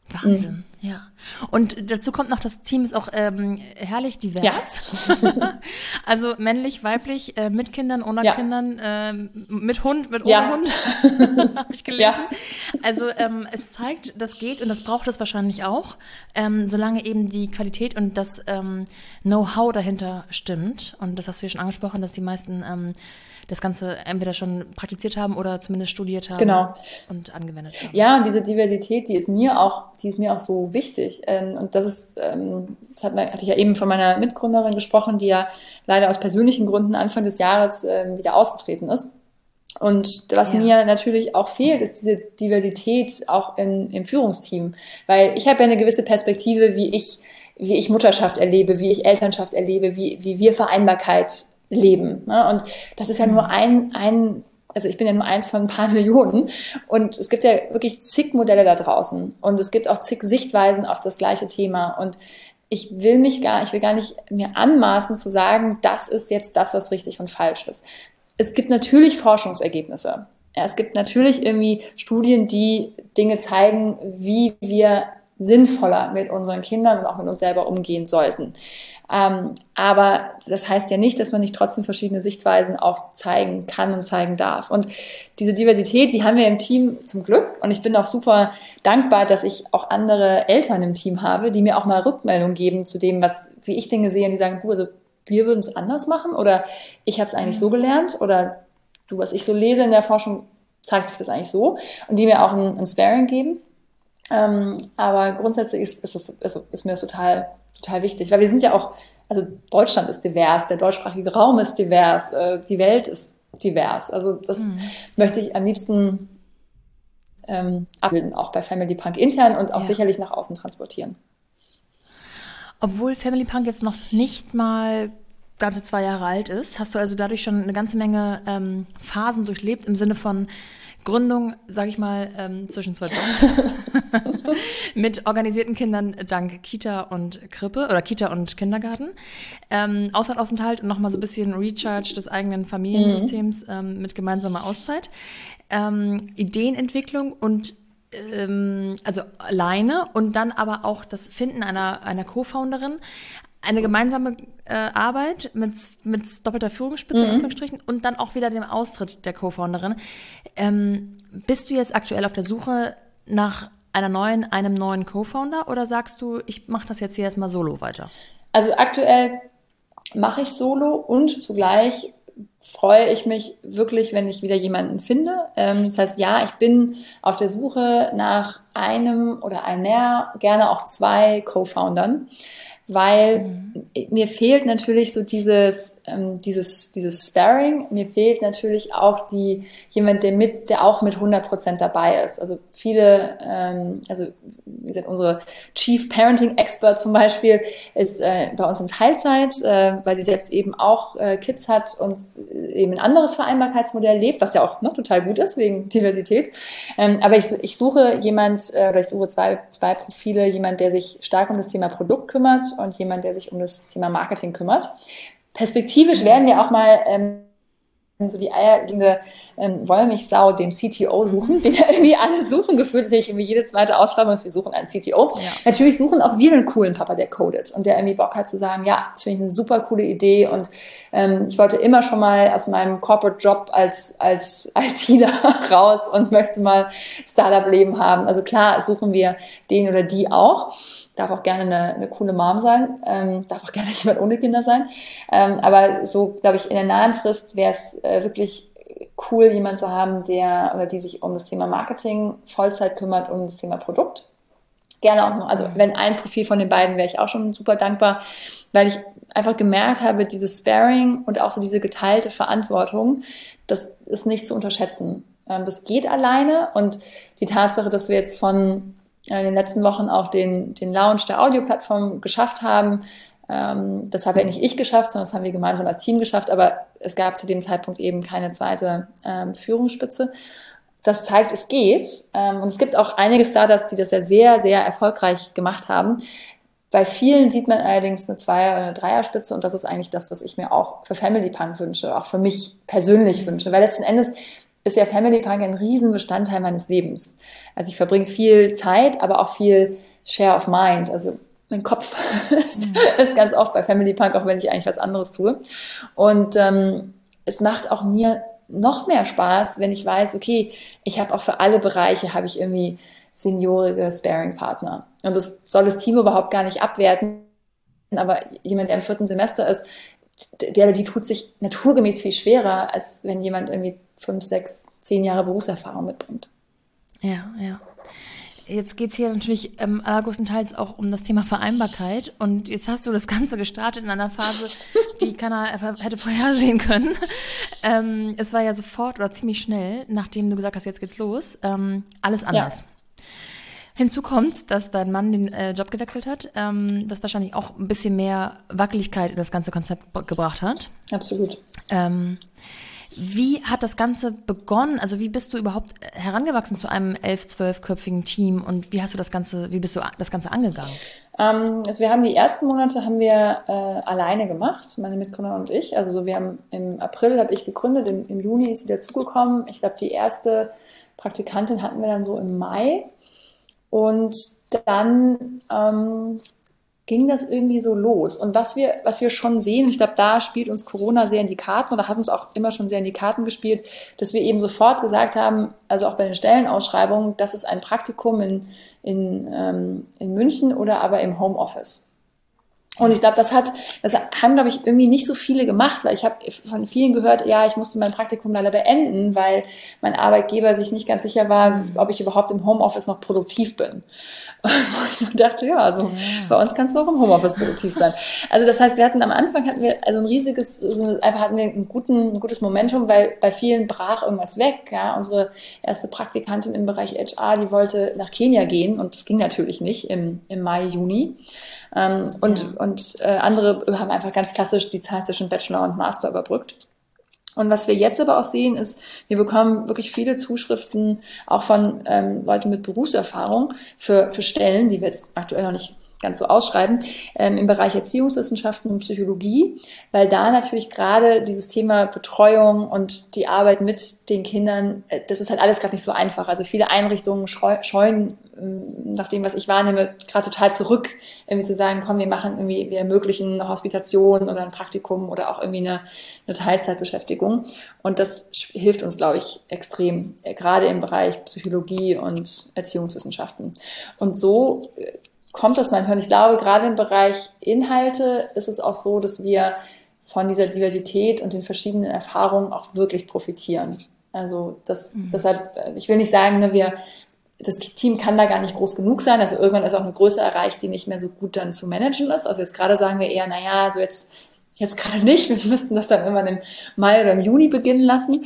Wahnsinn, mhm. ja. Und dazu kommt noch, das Team ist auch ähm, herrlich divers. Ja. Also männlich, weiblich, äh, mit Kindern, ohne ja. Kindern, äh, mit Hund, mit ohne ja. Hund, habe ich gelesen. Ja. Also ähm, es zeigt, das geht und das braucht es wahrscheinlich auch, ähm, solange eben die Qualität und das ähm, Know-how dahinter stimmt. Und das hast du ja schon angesprochen, dass die meisten ähm, das Ganze entweder schon praktiziert haben oder zumindest studiert haben genau. und angewendet haben. Ja, und diese Diversität, die ist mir auch, die ist mir auch so wichtig. Und das ist, das hat, hatte ich ja eben von meiner Mitgründerin gesprochen, die ja leider aus persönlichen Gründen Anfang des Jahres wieder ausgetreten ist. Und was ja. mir natürlich auch fehlt, ist diese Diversität auch in, im Führungsteam. Weil ich habe ja eine gewisse Perspektive, wie ich, wie ich Mutterschaft erlebe, wie ich Elternschaft erlebe, wie, wie wir Vereinbarkeit leben. Ne? Und das ist ja nur ein, ein, also ich bin ja nur eins von ein paar Millionen. Und es gibt ja wirklich zig Modelle da draußen. Und es gibt auch zig Sichtweisen auf das gleiche Thema. Und ich will mich gar, ich will gar nicht mir anmaßen zu sagen, das ist jetzt das, was richtig und falsch ist. Es gibt natürlich Forschungsergebnisse. Ja, es gibt natürlich irgendwie Studien, die Dinge zeigen, wie wir sinnvoller mit unseren Kindern und auch mit uns selber umgehen sollten. Ähm, aber das heißt ja nicht, dass man nicht trotzdem verschiedene Sichtweisen auch zeigen kann und zeigen darf. Und diese Diversität, die haben wir im Team zum Glück. Und ich bin auch super dankbar, dass ich auch andere Eltern im Team habe, die mir auch mal Rückmeldung geben zu dem, was, wie ich Dinge sehe. Und die sagen, du, also wir würden es anders machen oder ich habe es eigentlich so gelernt oder du, was ich so lese in der Forschung, zeigt sich das eigentlich so. Und die mir auch ein, ein Sparring geben. Ähm, aber grundsätzlich ist, ist, das, ist, ist mir das total total wichtig, weil wir sind ja auch, also Deutschland ist divers, der deutschsprachige Raum ist divers, äh, die Welt ist divers. Also das mhm. möchte ich am liebsten ähm, abbilden, auch bei Family Punk intern und auch ja. sicherlich nach außen transportieren. Obwohl Family Punk jetzt noch nicht mal ganze zwei Jahre alt ist, hast du also dadurch schon eine ganze Menge ähm, Phasen durchlebt, im Sinne von Gründung, sage ich mal, ähm, zwischen zwei Jobs mit organisierten Kindern dank Kita und Krippe oder Kita und Kindergarten, ähm, Auslandaufenthalt und nochmal so ein bisschen Recharge des eigenen Familiensystems mhm. ähm, mit gemeinsamer Auszeit, ähm, Ideenentwicklung und ähm, also alleine und dann aber auch das Finden einer, einer Co-Founderin, eine gemeinsame äh, Arbeit mit, mit doppelter Führungsspitze, in Anführungsstrichen, und dann auch wieder dem Austritt der Co-Founderin. Ähm, bist du jetzt aktuell auf der Suche nach einer neuen, einem neuen Co-Founder oder sagst du, ich mache das jetzt hier erstmal solo weiter? Also aktuell mache ich solo und zugleich freue ich mich wirklich, wenn ich wieder jemanden finde. Ähm, das heißt, ja, ich bin auf der Suche nach einem oder einer, gerne auch zwei Co-Foundern. Weil mhm. mir fehlt natürlich so dieses, ähm, dieses, dieses Sparring. Mir fehlt natürlich auch die, jemand, der mit, der auch mit hundert Prozent dabei ist. Also viele, ähm, also, wie gesagt, unsere Chief Parenting Expert zum Beispiel ist äh, bei uns in Teilzeit, äh, weil sie selbst eben auch äh, Kids hat und eben ein anderes Vereinbarkeitsmodell lebt, was ja auch ne, total gut ist, wegen Diversität. Ähm, aber ich, ich suche jemand, äh, oder ich suche zwei, zwei Profile, jemand, der sich stark um das Thema Produkt kümmert und jemand, der sich um das Thema Marketing kümmert. Perspektivisch werden wir auch mal ähm, so die eierlegende ähm, Wollmilchsau, den C T O suchen, den ja irgendwie alle suchen, gefühlt ist irgendwie jede zweite Ausschreibung ist, wir suchen einen C T O. Ja. Natürlich suchen auch wir einen coolen Papa, der codet und der irgendwie Bock hat zu sagen, ja, das finde ich eine super coole Idee und ähm, ich wollte immer schon mal aus meinem Corporate-Job als als ITler raus und möchte mal Startup-Leben haben. Also klar suchen wir den oder die auch. Darf auch gerne eine, eine coole Mom sein, ähm, darf auch gerne jemand ohne Kinder sein. Ähm, aber so, glaube ich, in der nahen Frist wäre es äh, wirklich cool, jemanden zu haben, der oder die sich um das Thema Marketing Vollzeit kümmert, um das Thema Produkt. Gerne auch noch, also wenn ein Profil von den beiden, wäre ich auch schon super dankbar, weil ich einfach gemerkt habe, dieses Sparring und auch so diese geteilte Verantwortung, das ist nicht zu unterschätzen. Ähm, das geht alleine und die Tatsache, dass wir jetzt von in den letzten Wochen auch den, den Launch der Audioplattform geschafft haben. Ähm, das habe ja nicht ich geschafft, sondern das haben wir gemeinsam als Team geschafft, aber es gab zu dem Zeitpunkt eben keine zweite ähm, Führungsspitze. Das zeigt, es geht. Ähm, und es gibt auch einige Startups, die das ja sehr, sehr erfolgreich gemacht haben. Bei vielen sieht man allerdings eine Zweier- oder eine Dreierspitze und das ist eigentlich das, was ich mir auch für Family Punk wünsche, auch für mich persönlich wünsche, weil letzten Endes ist ja Family Punk ein Riesenbestandteil meines Lebens. Also ich verbringe viel Zeit, aber auch viel Share of Mind. Also mein Kopf ist, mhm. ist ganz oft bei Family Punk, auch wenn ich eigentlich was anderes tue. Und ähm, es macht auch mir noch mehr Spaß, wenn ich weiß, okay, ich habe auch für alle Bereiche, habe ich irgendwie seniorige Sparing-Partner. Und das soll das Team überhaupt gar nicht abwerten, aber jemand, der im vierten Semester ist, der, die tut sich naturgemäß viel schwerer, als wenn jemand irgendwie fünf, sechs, zehn Jahre Berufserfahrung mitbringt. Ja, ja. Jetzt geht es hier natürlich ähm, allergrößtenteils auch um das Thema Vereinbarkeit. Und jetzt hast du das Ganze gestartet in einer Phase, die keiner hätte vorhersehen können. Ähm, es war ja sofort oder ziemlich schnell, nachdem du gesagt hast, jetzt geht's los, ähm, alles anders. Ja. Hinzu kommt, dass dein Mann den äh, Job gewechselt hat, ähm, das wahrscheinlich auch ein bisschen mehr Wackeligkeit in das ganze Konzept b- gebracht hat. Absolut. Ähm, Wie hat das Ganze begonnen? Also wie bist du überhaupt herangewachsen zu einem elf-, zwölfköpfigen Team und wie hast du das Ganze, wie bist du das Ganze angegangen? Ähm, also wir haben die ersten Monate haben wir äh, alleine gemacht, meine Mitgründer und ich. Also so wir haben im April habe ich gegründet, im, im Juni ist sie dazugekommen. Ich glaube, die erste Praktikantin hatten wir dann so im Mai und dann ähm, ging das irgendwie so los. Und was wir, was wir schon sehen, ich glaube, da spielt uns Corona sehr in die Karten oder hat uns auch immer schon sehr in die Karten gespielt, dass wir eben sofort gesagt haben, also auch bei den Stellenausschreibungen, das ist ein Praktikum in, in, ähm, in München oder aber im Homeoffice. Und ich glaube, das hat, das haben, glaube ich, irgendwie nicht so viele gemacht, weil ich habe von vielen gehört, ja, ich musste mein Praktikum leider beenden, weil mein Arbeitgeber sich nicht ganz sicher war, ob ich überhaupt im Homeoffice noch produktiv bin. Und ich dachte, ja, also ja. Bei uns kannst du auch im Homeoffice produktiv sein. Also das heißt, wir hatten am Anfang hatten wir also ein riesiges, also einfach hatten wir einen guten, ein gutes Momentum, weil bei vielen brach irgendwas weg. Ja, unsere erste Praktikantin im Bereich H R, die wollte nach Kenia gehen und das ging natürlich nicht im, im Mai, Juni. Ähm, und ja. und äh, andere haben einfach ganz klassisch die Zeit zwischen Bachelor und Master überbrückt. Und was wir jetzt aber auch sehen, ist, wir bekommen wirklich viele Zuschriften, auch von ähm, Leuten mit Berufserfahrung für, für Stellen, die wir jetzt aktuell noch nicht ganz so ausschreiben, ähm, im Bereich Erziehungswissenschaften und Psychologie, weil da natürlich gerade dieses Thema Betreuung und die Arbeit mit den Kindern, äh, das ist halt alles gerade nicht so einfach. Also viele Einrichtungen schreu- scheuen, ähm, nach dem, was ich wahrnehme, gerade total zurück, irgendwie zu sagen, komm, wir machen irgendwie, wir ermöglichen eine Hospitation oder ein Praktikum oder auch irgendwie eine, eine Teilzeitbeschäftigung. Und das hilft uns, glaube ich, extrem, äh, gerade im Bereich Psychologie und Erziehungswissenschaften. Und so äh, kommt das manchmal. Und ich glaube, gerade im Bereich Inhalte ist es auch so, dass wir von dieser Diversität und den verschiedenen Erfahrungen auch wirklich profitieren. Also das, mhm. deshalb, ich will nicht sagen, ne, wir, das Team kann da gar nicht groß genug sein. Also irgendwann ist auch eine Größe erreicht, die nicht mehr so gut dann zu managen ist. Also jetzt gerade sagen wir eher, naja, also jetzt, jetzt gerade nicht. Wir müssten das dann irgendwann im Mai oder im Juni beginnen lassen.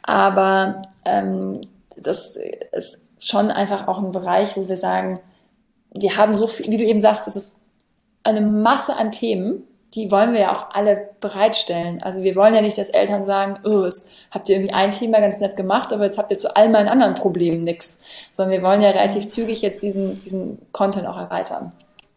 Aber ähm, das ist schon einfach auch ein Bereich, wo wir sagen, wir haben so viel, wie du eben sagst, das ist eine Masse an Themen, die wollen wir ja auch alle bereitstellen. Also wir wollen ja nicht, dass Eltern sagen, oh, es habt ihr irgendwie ein Thema ganz nett gemacht, aber jetzt habt ihr zu all meinen anderen Problemen nichts. Sondern wir wollen ja relativ zügig jetzt diesen, diesen Content auch erweitern.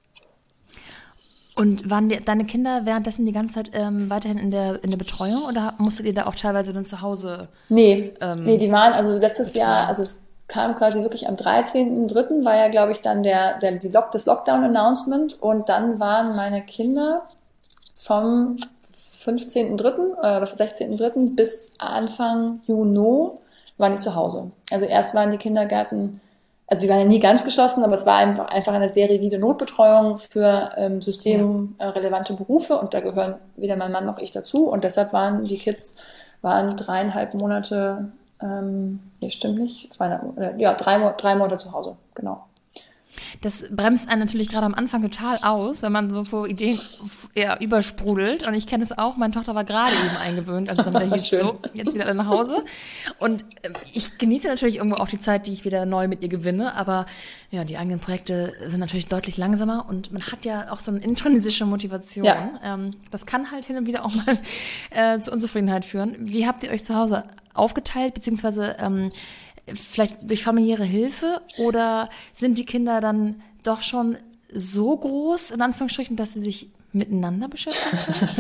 Und waren die, deine Kinder währenddessen die ganze Zeit ähm, weiterhin in der, in der Betreuung oder musstet ihr da auch teilweise dann zu Hause? Nee, ähm, nee, die waren also letztes betreuen? Jahr, also es kam quasi wirklich am dreizehnten dritten war ja, glaube ich, dann der, der, die Lock, das Lockdown-Announcement und dann waren meine Kinder vom fünfzehnten dritten oder sechzehnten dritten bis Anfang Juni waren die zu Hause. Also erst waren die Kindergärten, also die waren ja nie ganz geschlossen, aber es war einfach, einfach eine sehr rigide Notbetreuung für ähm, systemrelevante Berufe und da gehören weder mein Mann noch ich dazu und deshalb waren die Kids waren dreieinhalb Monate Ähm, nee, stimmt nicht. Zweieinhalb, äh, ja, drei, drei Monate zu Hause, genau. Das bremst einen natürlich gerade am Anfang total aus, wenn man so vor Ideen eher übersprudelt. Und ich kenne es auch, meine Tochter war gerade eben eingewöhnt, also dann wieder hieß so, jetzt wieder nach Hause. Und äh, ich genieße natürlich irgendwo auch die Zeit, die ich wieder neu mit ihr gewinne. Aber ja, die eigenen Projekte sind natürlich deutlich langsamer und man hat ja auch so eine intrinsische Motivation. Ja. Ähm, das kann halt hin und wieder auch mal äh, zu Unzufriedenheit führen. Wie habt ihr euch zu Hause aufgeteilt, beziehungsweise ähm, vielleicht durch familiäre Hilfe oder sind die Kinder dann doch schon so groß, in Anführungsstrichen, dass sie sich miteinander beschäftigt?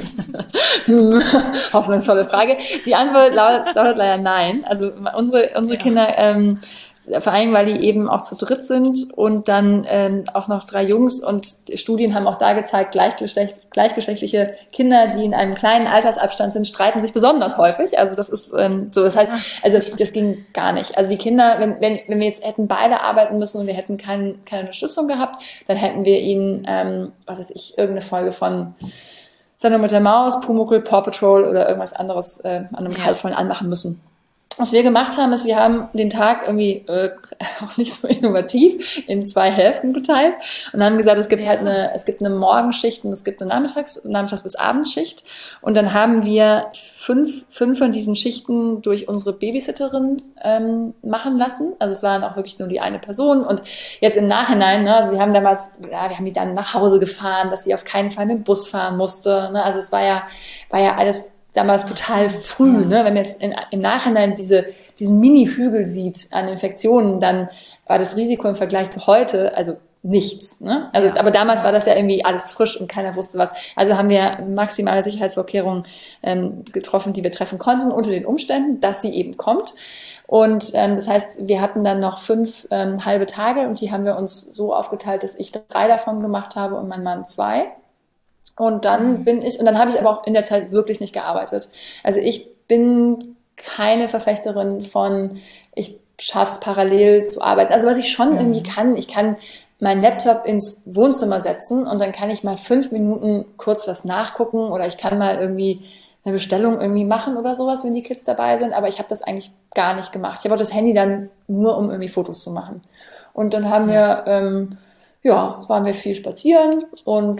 Hoffnungsvolle Frage. Die Antwort lautet, lautet leider nein. Also unsere, unsere ja. Kinder, ähm, vor allem, weil die eben auch zu dritt sind und dann ähm, auch noch drei Jungs, und Studien haben auch da gezeigt, gleichgeschlecht, gleichgeschlechtliche Kinder, die in einem kleinen Altersabstand sind, streiten sich besonders häufig. Also das ist ähm, so, das heißt, also das, das ging gar nicht. Also die Kinder, wenn, wenn, wenn wir jetzt hätten beide arbeiten müssen und wir hätten kein, keine Unterstützung gehabt, dann hätten wir ihnen, ähm, was weiß ich, irgendeine Folge von Sendung mit der Maus, Pumuckl, Paw Patrol oder irgendwas anderes äh, an einem ja. Halbvollen anmachen müssen. Was wir gemacht haben, ist, wir haben den Tag irgendwie äh, auch nicht so innovativ in zwei Hälften geteilt und haben gesagt, es gibt ja. halt eine, es gibt eine Morgenschicht und es gibt eine Nachmittags-, Nachmittags- bis Abendschicht. Und dann haben wir fünf, fünf von diesen Schichten durch unsere Babysitterin ähm, machen lassen. Also es waren auch wirklich nur die eine Person. Und jetzt im Nachhinein, ne, also wir haben damals, ja, wir haben die dann nach Hause gefahren, dass sie auf keinen Fall mit dem Bus fahren musste. Ne? Also es war ja, war ja alles damals total früh, ja. ne? Wenn man jetzt in, im Nachhinein diese, diesen Mini-Hügel sieht an Infektionen, dann war das Risiko im Vergleich zu heute, also nichts, ne? Also, ja. aber damals war das ja irgendwie alles frisch und keiner wusste was. Also haben wir maximale Sicherheitsvorkehrungen ähm, getroffen, die wir treffen konnten unter den Umständen, dass sie eben kommt. Und ähm, das heißt, wir hatten dann noch fünf ähm, halbe Tage und die haben wir uns so aufgeteilt, dass ich drei davon gemacht habe und mein Mann zwei. Und dann bin ich, und dann habe ich aber auch in der Zeit wirklich nicht gearbeitet. Also ich bin keine Verfechterin von, ich schaff's parallel zu arbeiten. Also was ich schon mhm. irgendwie kann, ich kann meinen Laptop ins Wohnzimmer setzen und dann kann ich mal fünf Minuten kurz was nachgucken oder ich kann mal irgendwie eine Bestellung irgendwie machen oder sowas, wenn die Kids dabei sind. Aber ich habe das eigentlich gar nicht gemacht. Ich habe auch das Handy dann nur, um irgendwie Fotos zu machen. Und dann haben wir, ähm, ja, waren wir viel spazieren und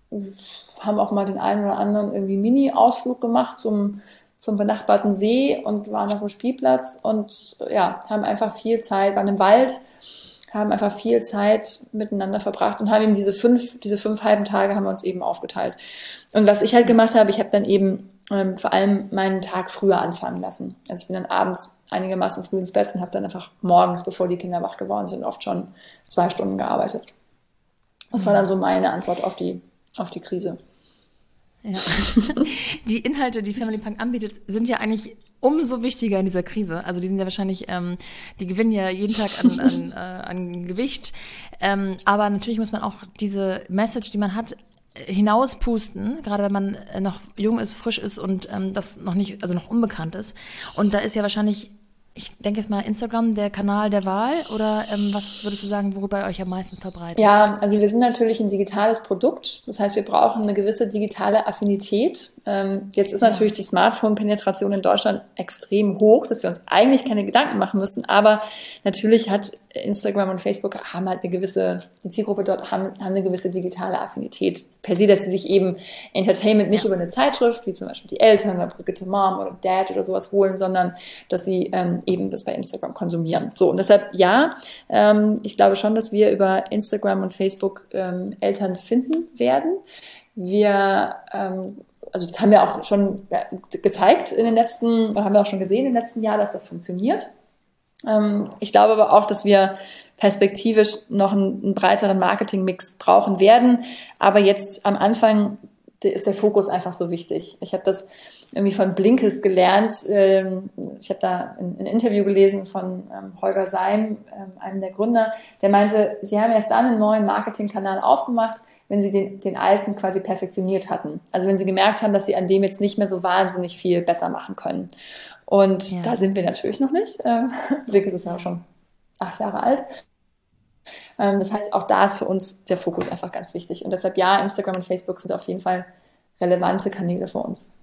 haben auch mal den einen oder anderen irgendwie Mini-Ausflug gemacht zum, zum benachbarten See und waren auf dem Spielplatz und ja, haben einfach viel Zeit, waren im Wald, haben einfach viel Zeit miteinander verbracht und haben eben diese fünf, diese fünf halben Tage haben wir uns eben aufgeteilt. Und was ich halt gemacht habe, ich habe dann eben ähm, vor allem meinen Tag früher anfangen lassen. Also ich bin dann abends einigermaßen früh ins Bett und habe dann einfach morgens, bevor die Kinder wach geworden sind, oft schon zwei Stunden gearbeitet. Das war dann so meine Antwort auf die auf die Krise. Ja. Die Inhalte, die Family Punk anbietet, sind ja eigentlich umso wichtiger in dieser Krise. Also die sind ja wahrscheinlich, ähm, die gewinnen ja jeden Tag an, an, äh, an Gewicht. Ähm, aber natürlich muss man auch diese Message, die man hat, hinauspusten, gerade wenn man noch jung ist, frisch ist und ähm, das noch nicht, also noch unbekannt ist. Und da ist ja wahrscheinlich, ich denke jetzt mal, Instagram der Kanal der Wahl oder ähm, was würdest du sagen, worüber ihr euch am meisten verbreitet? Ja, also wir sind natürlich ein digitales Produkt. Das heißt, wir brauchen eine gewisse digitale Affinität. Ähm, jetzt ist ja. natürlich die Smartphone-Penetration in Deutschland extrem hoch, dass wir uns eigentlich keine Gedanken machen müssen. Aber natürlich hat Instagram und Facebook haben halt eine gewisse, die Zielgruppe dort haben, haben eine gewisse digitale Affinität. Per se, dass sie sich eben Entertainment nicht ja. über eine Zeitschrift, wie zum Beispiel die Eltern oder Brigitte Mom oder Dad oder sowas holen, sondern dass sie ähm, eben das bei Instagram konsumieren. So, und deshalb ja, ähm, ich glaube schon, dass wir über Instagram und Facebook ähm, Eltern finden werden. Wir, ähm, also das haben wir auch schon ja, gezeigt in den letzten, haben wir auch schon gesehen im letzten Jahr, dass das funktioniert. Ähm, ich glaube aber auch, dass wir perspektivisch noch einen, einen breiteren Marketingmix brauchen werden. Aber jetzt am Anfang ist der Fokus einfach so wichtig. Ich habe das irgendwie von Blinkist gelernt. Ich habe da ein, ein Interview gelesen von ähm, Holger Seim, ähm, einem der Gründer, der meinte, sie haben erst dann einen neuen Marketingkanal aufgemacht, wenn sie den, den alten quasi perfektioniert hatten. Also wenn sie gemerkt haben, dass sie an dem jetzt nicht mehr so wahnsinnig viel besser machen können. Und ja. da sind wir natürlich noch nicht. Ähm, Blinkist ist ja schon acht Jahre alt. Ähm, das heißt, auch da ist für uns der Fokus einfach ganz wichtig. Und deshalb ja, Instagram und Facebook sind auf jeden Fall relevante Kanäle für uns.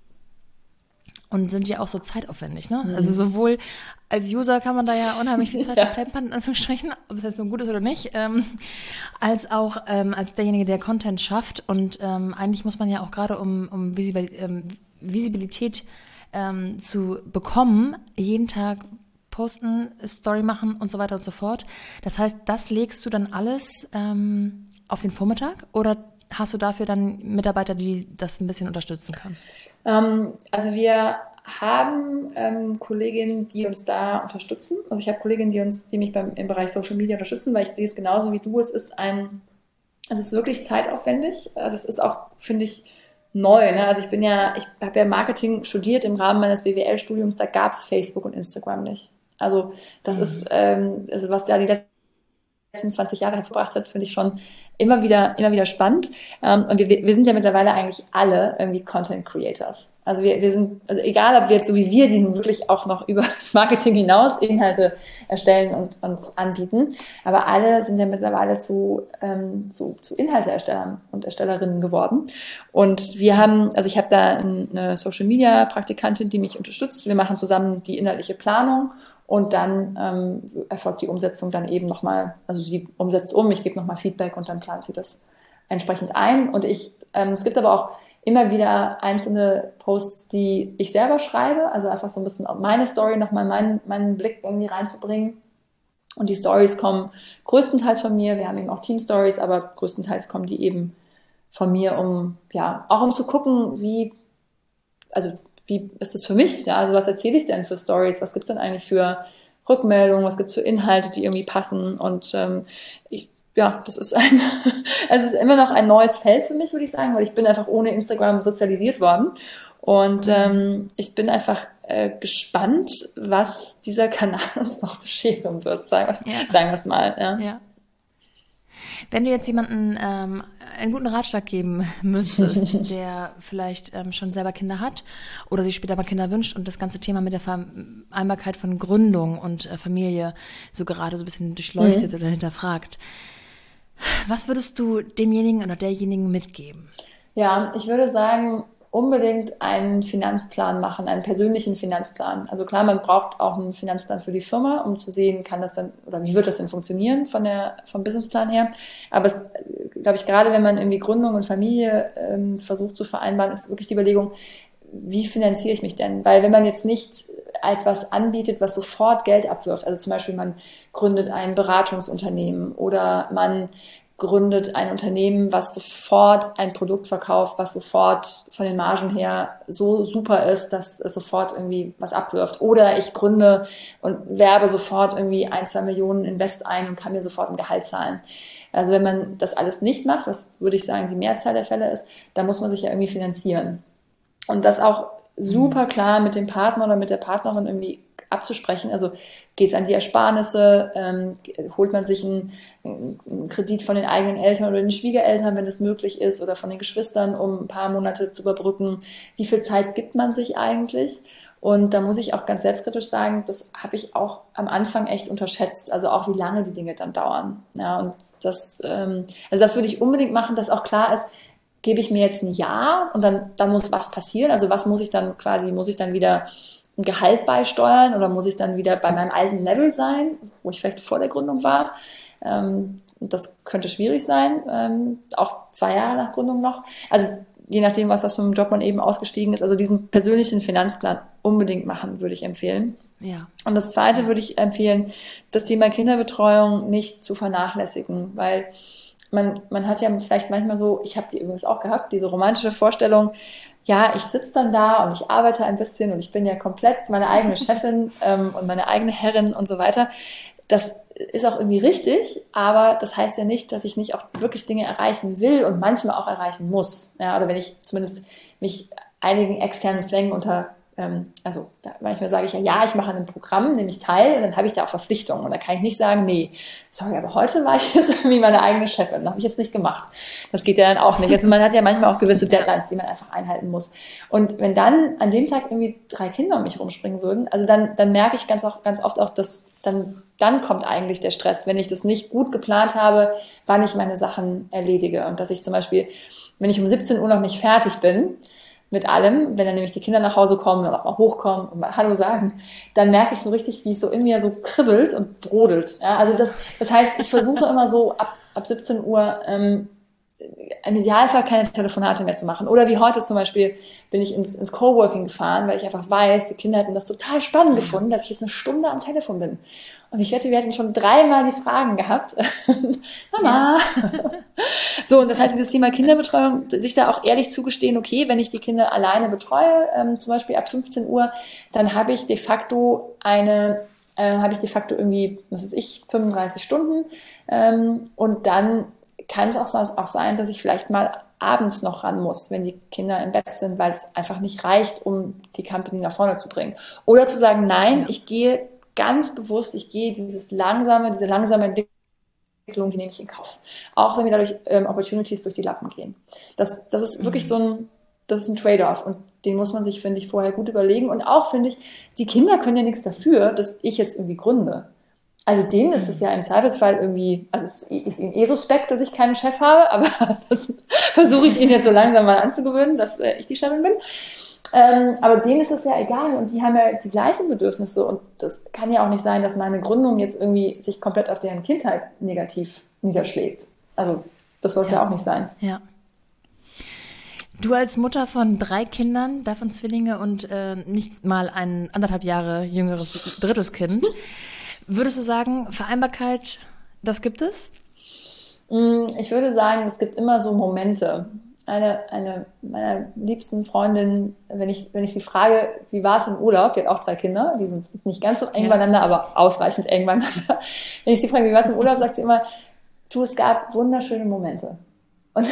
Und sind ja auch so zeitaufwendig, ne? Mhm. Also sowohl als User kann man da ja unheimlich viel Zeit ja. verplempern, in Anführungsstrichen, ob es jetzt so gut ist oder nicht, ähm, als auch ähm, als derjenige, der Content schafft. Und ähm, eigentlich muss man ja auch gerade, um, um Visibil- ähm, Visibilität ähm, zu bekommen, jeden Tag posten, Story machen und so weiter und so fort. Das heißt, das legst du dann alles ähm, auf den Vormittag oder hast du dafür dann Mitarbeiter, die das ein bisschen unterstützen können? Ähm, also wir haben ähm, Kolleginnen, die uns da unterstützen. Also ich habe Kolleginnen, die uns, die mich beim, im Bereich Social Media unterstützen, weil ich sehe es genauso wie du. Es ist ein Es ist wirklich zeitaufwendig. Das ist auch, finde ich, neu. Ne? Also ich bin ja, ich habe ja Marketing studiert im Rahmen meines B W L-Studiums, da gab es Facebook und Instagram nicht. Also das mhm. ist, ähm, also was ja die letzten zwanzig Jahre hervorgebracht hat, finde ich schon immer wieder, immer wieder spannend. Ähm, und wir, wir sind ja mittlerweile eigentlich alle irgendwie Content Creators. Also wir, wir sind, also egal ob wir jetzt so wie wir, die wirklich auch noch über das Marketing hinaus Inhalte erstellen und, und anbieten, aber alle sind ja mittlerweile zu, ähm, zu, zu Inhalteerstellern und Erstellerinnen geworden. Und wir haben, also ich habe da eine Social Media Praktikantin, die mich unterstützt. Wir machen zusammen die inhaltliche Planung. Und dann ähm, erfolgt die Umsetzung dann eben nochmal, also sie umsetzt um, ich gebe nochmal Feedback und dann plant sie das entsprechend ein. Und ich, ähm, es gibt aber auch immer wieder einzelne Posts, die ich selber schreibe, also einfach so ein bisschen auf meine Story nochmal meinen, meinen Blick irgendwie reinzubringen. Und die Stories kommen größtenteils von mir, wir haben eben auch Team-Stories, aber größtenteils kommen die eben von mir, um, ja, auch um zu gucken, wie, also wie ist das für mich? Ja, also was erzähle ich denn für Stories? Was gibt es denn eigentlich für Rückmeldungen? Was gibt es für Inhalte, die irgendwie passen? Und ähm, ich, ja, das ist ein, also es ist immer noch ein neues Feld für mich, würde ich sagen, weil ich bin einfach ohne Instagram sozialisiert worden. Und ähm, ich bin einfach äh, gespannt, was dieser Kanal uns noch bescheren wird, sagen wir ja. sagen wir es mal. Ja. Ja. Wenn du jetzt jemanden ähm, einen guten Ratschlag geben müsstest, der vielleicht ähm, schon selber Kinder hat oder sich später mal Kinder wünscht und das ganze Thema mit der Vereinbarkeit von Gründung und äh, Familie so gerade so ein bisschen durchleuchtet mhm. oder hinterfragt, was würdest du demjenigen oder derjenigen mitgeben? Ja, ich würde sagen, unbedingt einen Finanzplan machen, einen persönlichen Finanzplan. Also klar, man braucht auch einen Finanzplan für die Firma, um zu sehen, kann das dann oder wie wird das denn funktionieren von der vom Businessplan her. Aber es, glaube ich, gerade wenn man irgendwie Gründung und Familie ähm, versucht zu vereinbaren, ist wirklich die Überlegung, wie finanziere ich mich denn? Weil wenn man jetzt nicht etwas anbietet, was sofort Geld abwirft, also zum Beispiel man gründet ein Beratungsunternehmen oder man gründet ein Unternehmen, was sofort ein Produkt verkauft, was sofort von den Margen her so super ist, dass es sofort irgendwie was abwirft. Oder ich gründe und werbe sofort irgendwie ein, zwei Millionen Invest ein und kann mir sofort ein Gehalt zahlen. Also wenn man das alles nicht macht, was würde ich sagen die Mehrzahl der Fälle ist, dann muss man sich ja irgendwie finanzieren. Und das auch super klar mit dem Partner oder mit der Partnerin irgendwie abzusprechen. Also geht es an die Ersparnisse, ähm, holt man sich einen, einen Kredit von den eigenen Eltern oder den Schwiegereltern, wenn es möglich ist, oder von den Geschwistern, um ein paar Monate zu überbrücken. Wie viel Zeit gibt man sich eigentlich? Und da muss ich auch ganz selbstkritisch sagen, das habe ich auch am Anfang echt unterschätzt, also auch wie lange die Dinge dann dauern. Ja, und das, ähm, also das würde ich unbedingt machen, dass auch klar ist, gebe ich mir jetzt ein Jahr und dann, dann muss was passieren. Also was muss ich dann quasi, muss ich dann wieder ein Gehalt beisteuern oder muss ich dann wieder bei meinem alten Level sein, wo ich vielleicht vor der Gründung war? Ähm, das könnte schwierig sein, ähm, auch zwei Jahre nach Gründung noch. Also je nachdem, was, was für einen Job man eben ausgestiegen ist. Also diesen persönlichen Finanzplan unbedingt machen, würde ich empfehlen. Ja. Und das Zweite würde ich empfehlen, das Thema Kinderbetreuung nicht zu vernachlässigen, weil Man, man hat ja vielleicht manchmal so, ich habe die übrigens auch gehabt, diese romantische Vorstellung, ja, ich sitze dann da und ich arbeite ein bisschen und ich bin ja komplett meine eigene Chefin ähm, und meine eigene Herrin und so weiter. Das ist auch irgendwie richtig, aber das heißt ja nicht, dass ich nicht auch wirklich Dinge erreichen will und manchmal auch erreichen muss. Ja, oder wenn ich zumindest mich einigen externen Zwängen unter also manchmal sage ich ja, ja, ich mache an einem Programm, nehme ich teil und dann habe ich da auch Verpflichtungen und da kann ich nicht sagen, nee, sorry, aber heute war ich jetzt irgendwie meine eigene Chefin, habe ich jetzt nicht gemacht. Das geht ja dann auch nicht. Also man hat ja manchmal auch gewisse Deadlines, die man einfach einhalten muss. Und wenn dann an dem Tag irgendwie drei Kinder um mich rumspringen würden, also dann, dann merke ich ganz, auch, ganz oft auch, dass dann, dann kommt eigentlich der Stress, wenn ich das nicht gut geplant habe, wann ich meine Sachen erledige und dass ich zum Beispiel, wenn ich um siebzehn Uhr noch nicht fertig bin, mit allem, wenn dann nämlich die Kinder nach Hause kommen und auch mal hochkommen und mal Hallo sagen, dann merke ich so richtig, wie es so in mir so kribbelt und brodelt. Ja, also das, das heißt, ich versuche immer so ab, ab siebzehn Uhr ähm, im Idealfall keine Telefonate mehr zu machen. Oder wie heute zum Beispiel bin ich ins, ins Coworking gefahren, weil ich einfach weiß, die Kinder hätten das total spannend gefunden, dass ich jetzt eine Stunde am Telefon bin. Und ich wette, wir hätten schon dreimal die Fragen gehabt. Mama. Ja. So, und das heißt, dieses Thema Kinderbetreuung, sich da auch ehrlich zugestehen, okay, wenn ich die Kinder alleine betreue, ähm, zum Beispiel ab fünfzehn Uhr, dann habe ich de facto eine, äh, habe ich de facto irgendwie, was weiß ich, fünfunddreißig Stunden. Ähm, und dann kann es auch, auch sein, dass ich vielleicht mal abends noch ran muss, wenn die Kinder im Bett sind, weil es einfach nicht reicht, um die Company nach vorne zu bringen. Oder zu sagen, nein, ja. ich gehe ganz bewusst, ich gehe dieses langsame, diese langsame Entwicklung, die nehme ich in Kauf. Auch wenn mir dadurch ähm, Opportunities durch die Lappen gehen. Das, das ist wirklich mhm. so ein, das ist ein Trade-off und den muss man sich, finde ich, vorher gut überlegen. Und auch, finde ich, die Kinder können ja nichts dafür, dass ich jetzt irgendwie gründe. Also denen ist es ja im Zweifelsfall irgendwie, also es ist ihnen eh suspekt, dass ich keinen Chef habe, aber das versuche ich ihnen jetzt so langsam mal anzugewöhnen, dass äh, ich die Chefin bin. Ähm, aber denen ist es ja egal und die haben ja die gleichen Bedürfnisse und das kann ja auch nicht sein, dass meine Gründung jetzt irgendwie sich komplett auf deren Kindheit negativ niederschlägt. Also das soll es ja. ja auch nicht sein. Ja. Du als Mutter von drei Kindern, davon Zwillinge und äh, nicht mal ein anderthalb Jahre jüngeres drittes Kind, würdest du sagen, Vereinbarkeit, das gibt es? Ich würde sagen, es gibt immer so Momente. Eine, eine meiner liebsten Freundinnen, wenn ich, wenn ich sie frage, wie war es im Urlaub, die hat auch drei Kinder, die sind nicht ganz so eng ja. beieinander, aber ausreichend eng beieinander. Wenn ich sie frage, wie war es im Urlaub, sagt sie immer, du, es gab wunderschöne Momente. Und,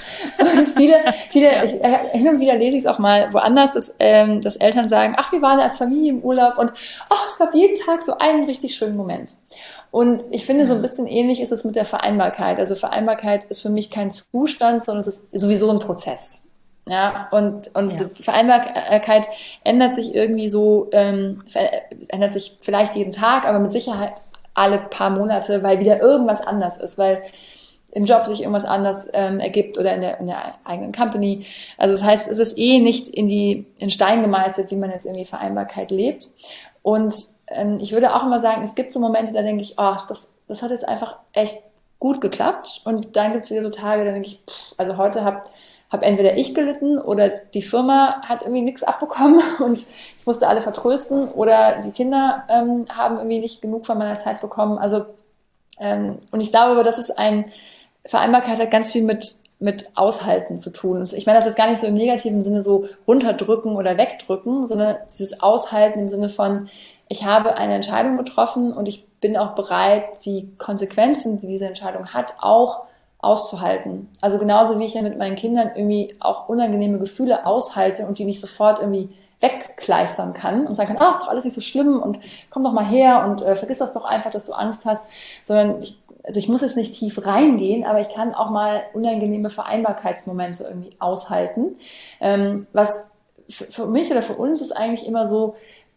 und viele, viele, ja. ich, hin und wieder lese ich es auch mal woanders, dass, ähm, dass Eltern sagen, ach, wir waren als Familie im Urlaub und ach, es gab jeden Tag so einen richtig schönen Moment. Und ich finde, ja. so ein bisschen ähnlich ist es mit der Vereinbarkeit. Also Vereinbarkeit ist für mich kein Zustand, sondern es ist sowieso ein Prozess. Ja, und, und ja. die Vereinbarkeit ändert sich irgendwie so, ähm, ändert sich vielleicht jeden Tag, aber mit Sicherheit alle paar Monate, weil wieder irgendwas anders ist, weil im Job sich irgendwas anders ähm, ergibt oder in der, in der eigenen Company. Also das heißt, es ist eh nicht in die in Stein gemeißelt, wie man jetzt irgendwie Vereinbarkeit lebt. Und ähm, ich würde auch immer sagen, es gibt so Momente, da denke ich, ach, das, das hat jetzt einfach echt gut geklappt. Und dann gibt es wieder so Tage, da denke ich, pff, also heute habe hab entweder ich gelitten oder die Firma hat irgendwie nichts abbekommen und ich musste alle vertrösten oder die Kinder ähm, haben irgendwie nicht genug von meiner Zeit bekommen. Also ähm, und ich glaube aber, das ist ein Vereinbarkeit hat ganz viel mit, mit Aushalten zu tun. Ich meine, das ist gar nicht so im negativen Sinne so runterdrücken oder wegdrücken, sondern dieses Aushalten im Sinne von, ich habe eine Entscheidung getroffen und ich bin auch bereit, die Konsequenzen, die diese Entscheidung hat, auch auszuhalten. Also genauso wie ich ja mit meinen Kindern irgendwie auch unangenehme Gefühle aushalte und die nicht sofort irgendwie wegkleistern kann und sagen kann, ah, ist doch alles nicht so schlimm und komm doch mal her und äh, vergiss das doch einfach, dass du Angst hast, sondern ich Also ich muss jetzt nicht tief reingehen, aber ich kann auch mal unangenehme Vereinbarkeitsmomente irgendwie aushalten. Ähm, was für mich oder für uns ist eigentlich immer so,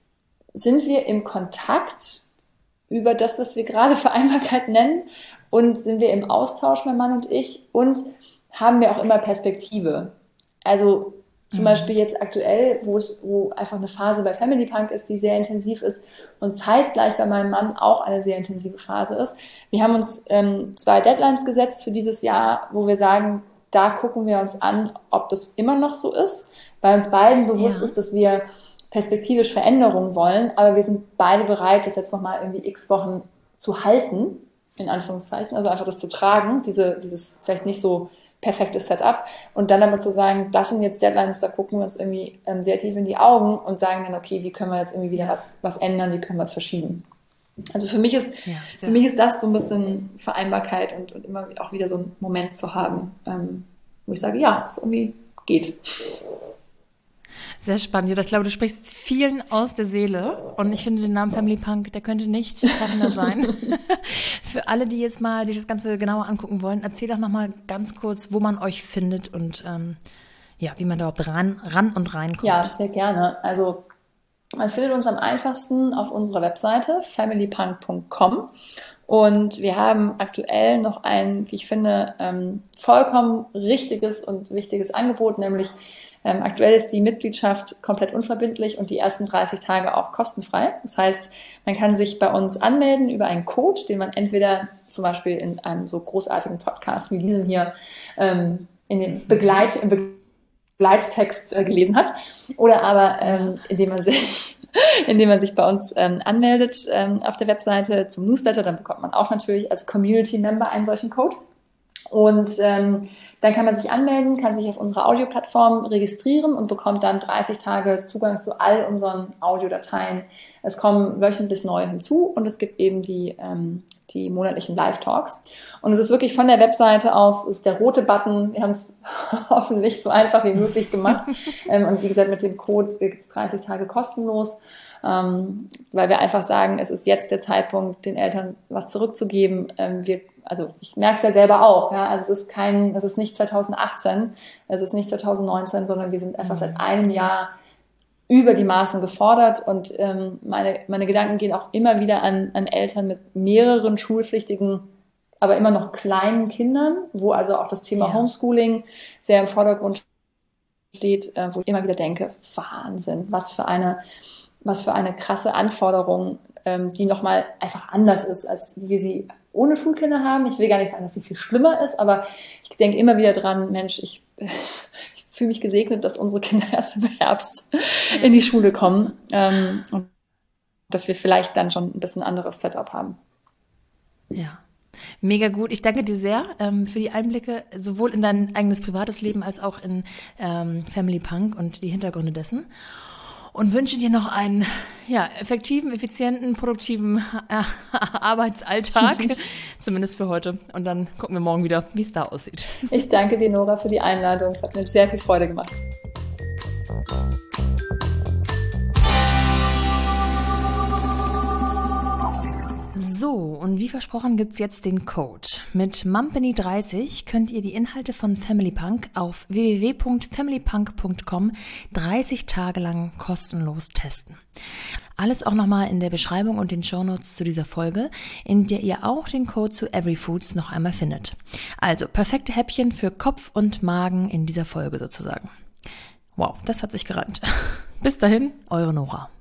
sind wir im Kontakt über das, was wir gerade Vereinbarkeit nennen und sind wir im Austausch, mein Mann und ich, und haben wir auch immer Perspektive. Also zum Beispiel jetzt aktuell, wo es, wo einfach eine Phase bei Family Punk ist, die sehr intensiv ist und zeitgleich bei meinem Mann auch eine sehr intensive Phase ist. Wir haben uns ähm, zwei Deadlines gesetzt für dieses Jahr, wo wir sagen, da gucken wir uns an, ob das immer noch so ist, weil uns beiden bewusst ja. ist, dass wir perspektivisch Veränderungen wollen, aber wir sind beide bereit, das jetzt nochmal irgendwie x Wochen zu halten, in Anführungszeichen, also einfach das zu tragen, diese, dieses vielleicht nicht so perfektes Setup und dann aber zu sagen, das sind jetzt Deadlines, da gucken wir uns irgendwie ähm, sehr tief in die Augen und sagen dann, okay, wie können wir jetzt irgendwie wieder ja. was, was ändern, wie können wir es verschieben. Also für mich ist, ja, für mich ist das so ein bisschen Vereinbarkeit und, und immer auch wieder so einen Moment zu haben, ähm, wo ich sage, ja, es irgendwie geht. Sehr spannend. Ich glaube, du sprichst vielen aus der Seele und ich finde den Namen Family Punk, der könnte nicht treffender sein. Für alle, die jetzt mal die das Ganze genauer angucken wollen, erzähl doch nochmal ganz kurz, wo man euch findet und ähm, ja, wie man da überhaupt ran, ran und reinkommt. Ja, sehr gerne. Also man findet uns am einfachsten auf unserer Webseite family punk punkt com und wir haben aktuell noch ein, wie ich finde, ähm, vollkommen richtiges und wichtiges Angebot, nämlich Ähm, aktuell ist die Mitgliedschaft komplett unverbindlich und die ersten dreißig Tage auch kostenfrei. Das heißt, man kann sich bei uns anmelden über einen Code, den man entweder zum Beispiel in einem so großartigen Podcast wie diesem hier ähm, in dem Begleit, im Begleittext äh, gelesen hat, oder aber ähm, indem man sich indem man sich bei uns ähm, anmeldet ähm, auf der Webseite zum Newsletter, dann bekommt man auch natürlich als Community-Member einen solchen Code. Und ähm, dann kann man sich anmelden, kann sich auf unserer Audioplattform registrieren und bekommt dann dreißig Tage Zugang zu all unseren Audiodateien. Es kommen wöchentlich neue hinzu und es gibt eben die, ähm, die monatlichen Live-Talks. Und es ist wirklich von der Webseite aus, ist der rote Button. Wir haben es hoffentlich so einfach wie möglich gemacht. ähm, und wie gesagt, mit dem Code gibt es dreißig Tage kostenlos, ähm, weil wir einfach sagen, es ist jetzt der Zeitpunkt, den Eltern was zurückzugeben. Ähm, wir, also ich merke es ja selber auch. Ja? Also es ist kein, es ist nicht zwanzig achtzehn, es ist nicht zwanzig neunzehn, sondern wir sind einfach mhm. seit einem Jahr über die Maßen gefordert und ähm, meine, meine Gedanken gehen auch immer wieder an, an Eltern mit mehreren schulpflichtigen, aber immer noch kleinen Kindern, wo also auch das Thema ja. Homeschooling sehr im Vordergrund steht, äh, wo ich immer wieder denke, Wahnsinn, was für eine, was für eine krasse Anforderung, ähm, die nochmal einfach anders ist, als wir sie ohne Schulkinder haben. Ich will gar nicht sagen, dass sie viel schlimmer ist, aber ich denke immer wieder dran, Mensch, ich fühle mich gesegnet, dass unsere Kinder erst im Herbst in die Schule kommen ähm, und dass wir vielleicht dann schon ein bisschen anderes Setup haben. Ja, mega gut. Ich danke dir sehr ähm, für die Einblicke, sowohl in dein eigenes privates Leben als auch in ähm, Family Punk und die Hintergründe dessen. Und wünsche dir noch einen ja, effektiven, effizienten, produktiven äh, Arbeitsalltag, zumindest für heute. Und dann gucken wir morgen wieder, wie es da aussieht. Ich danke dir, Nora, für die Einladung. Es hat mir sehr viel Freude gemacht. So, und wie versprochen gibt's jetzt den Code. Mit Mumpany dreißig könnt ihr die Inhalte von Family Punk auf w w w punkt family punk punkt com dreißig Tage lang kostenlos testen. Alles auch nochmal in der Beschreibung und den Shownotes zu dieser Folge, in der ihr auch den Code zu Everyfoods noch einmal findet. Also perfekte Häppchen für Kopf und Magen in dieser Folge sozusagen. Wow, das hat sich gerannt. Bis dahin, eure Nora.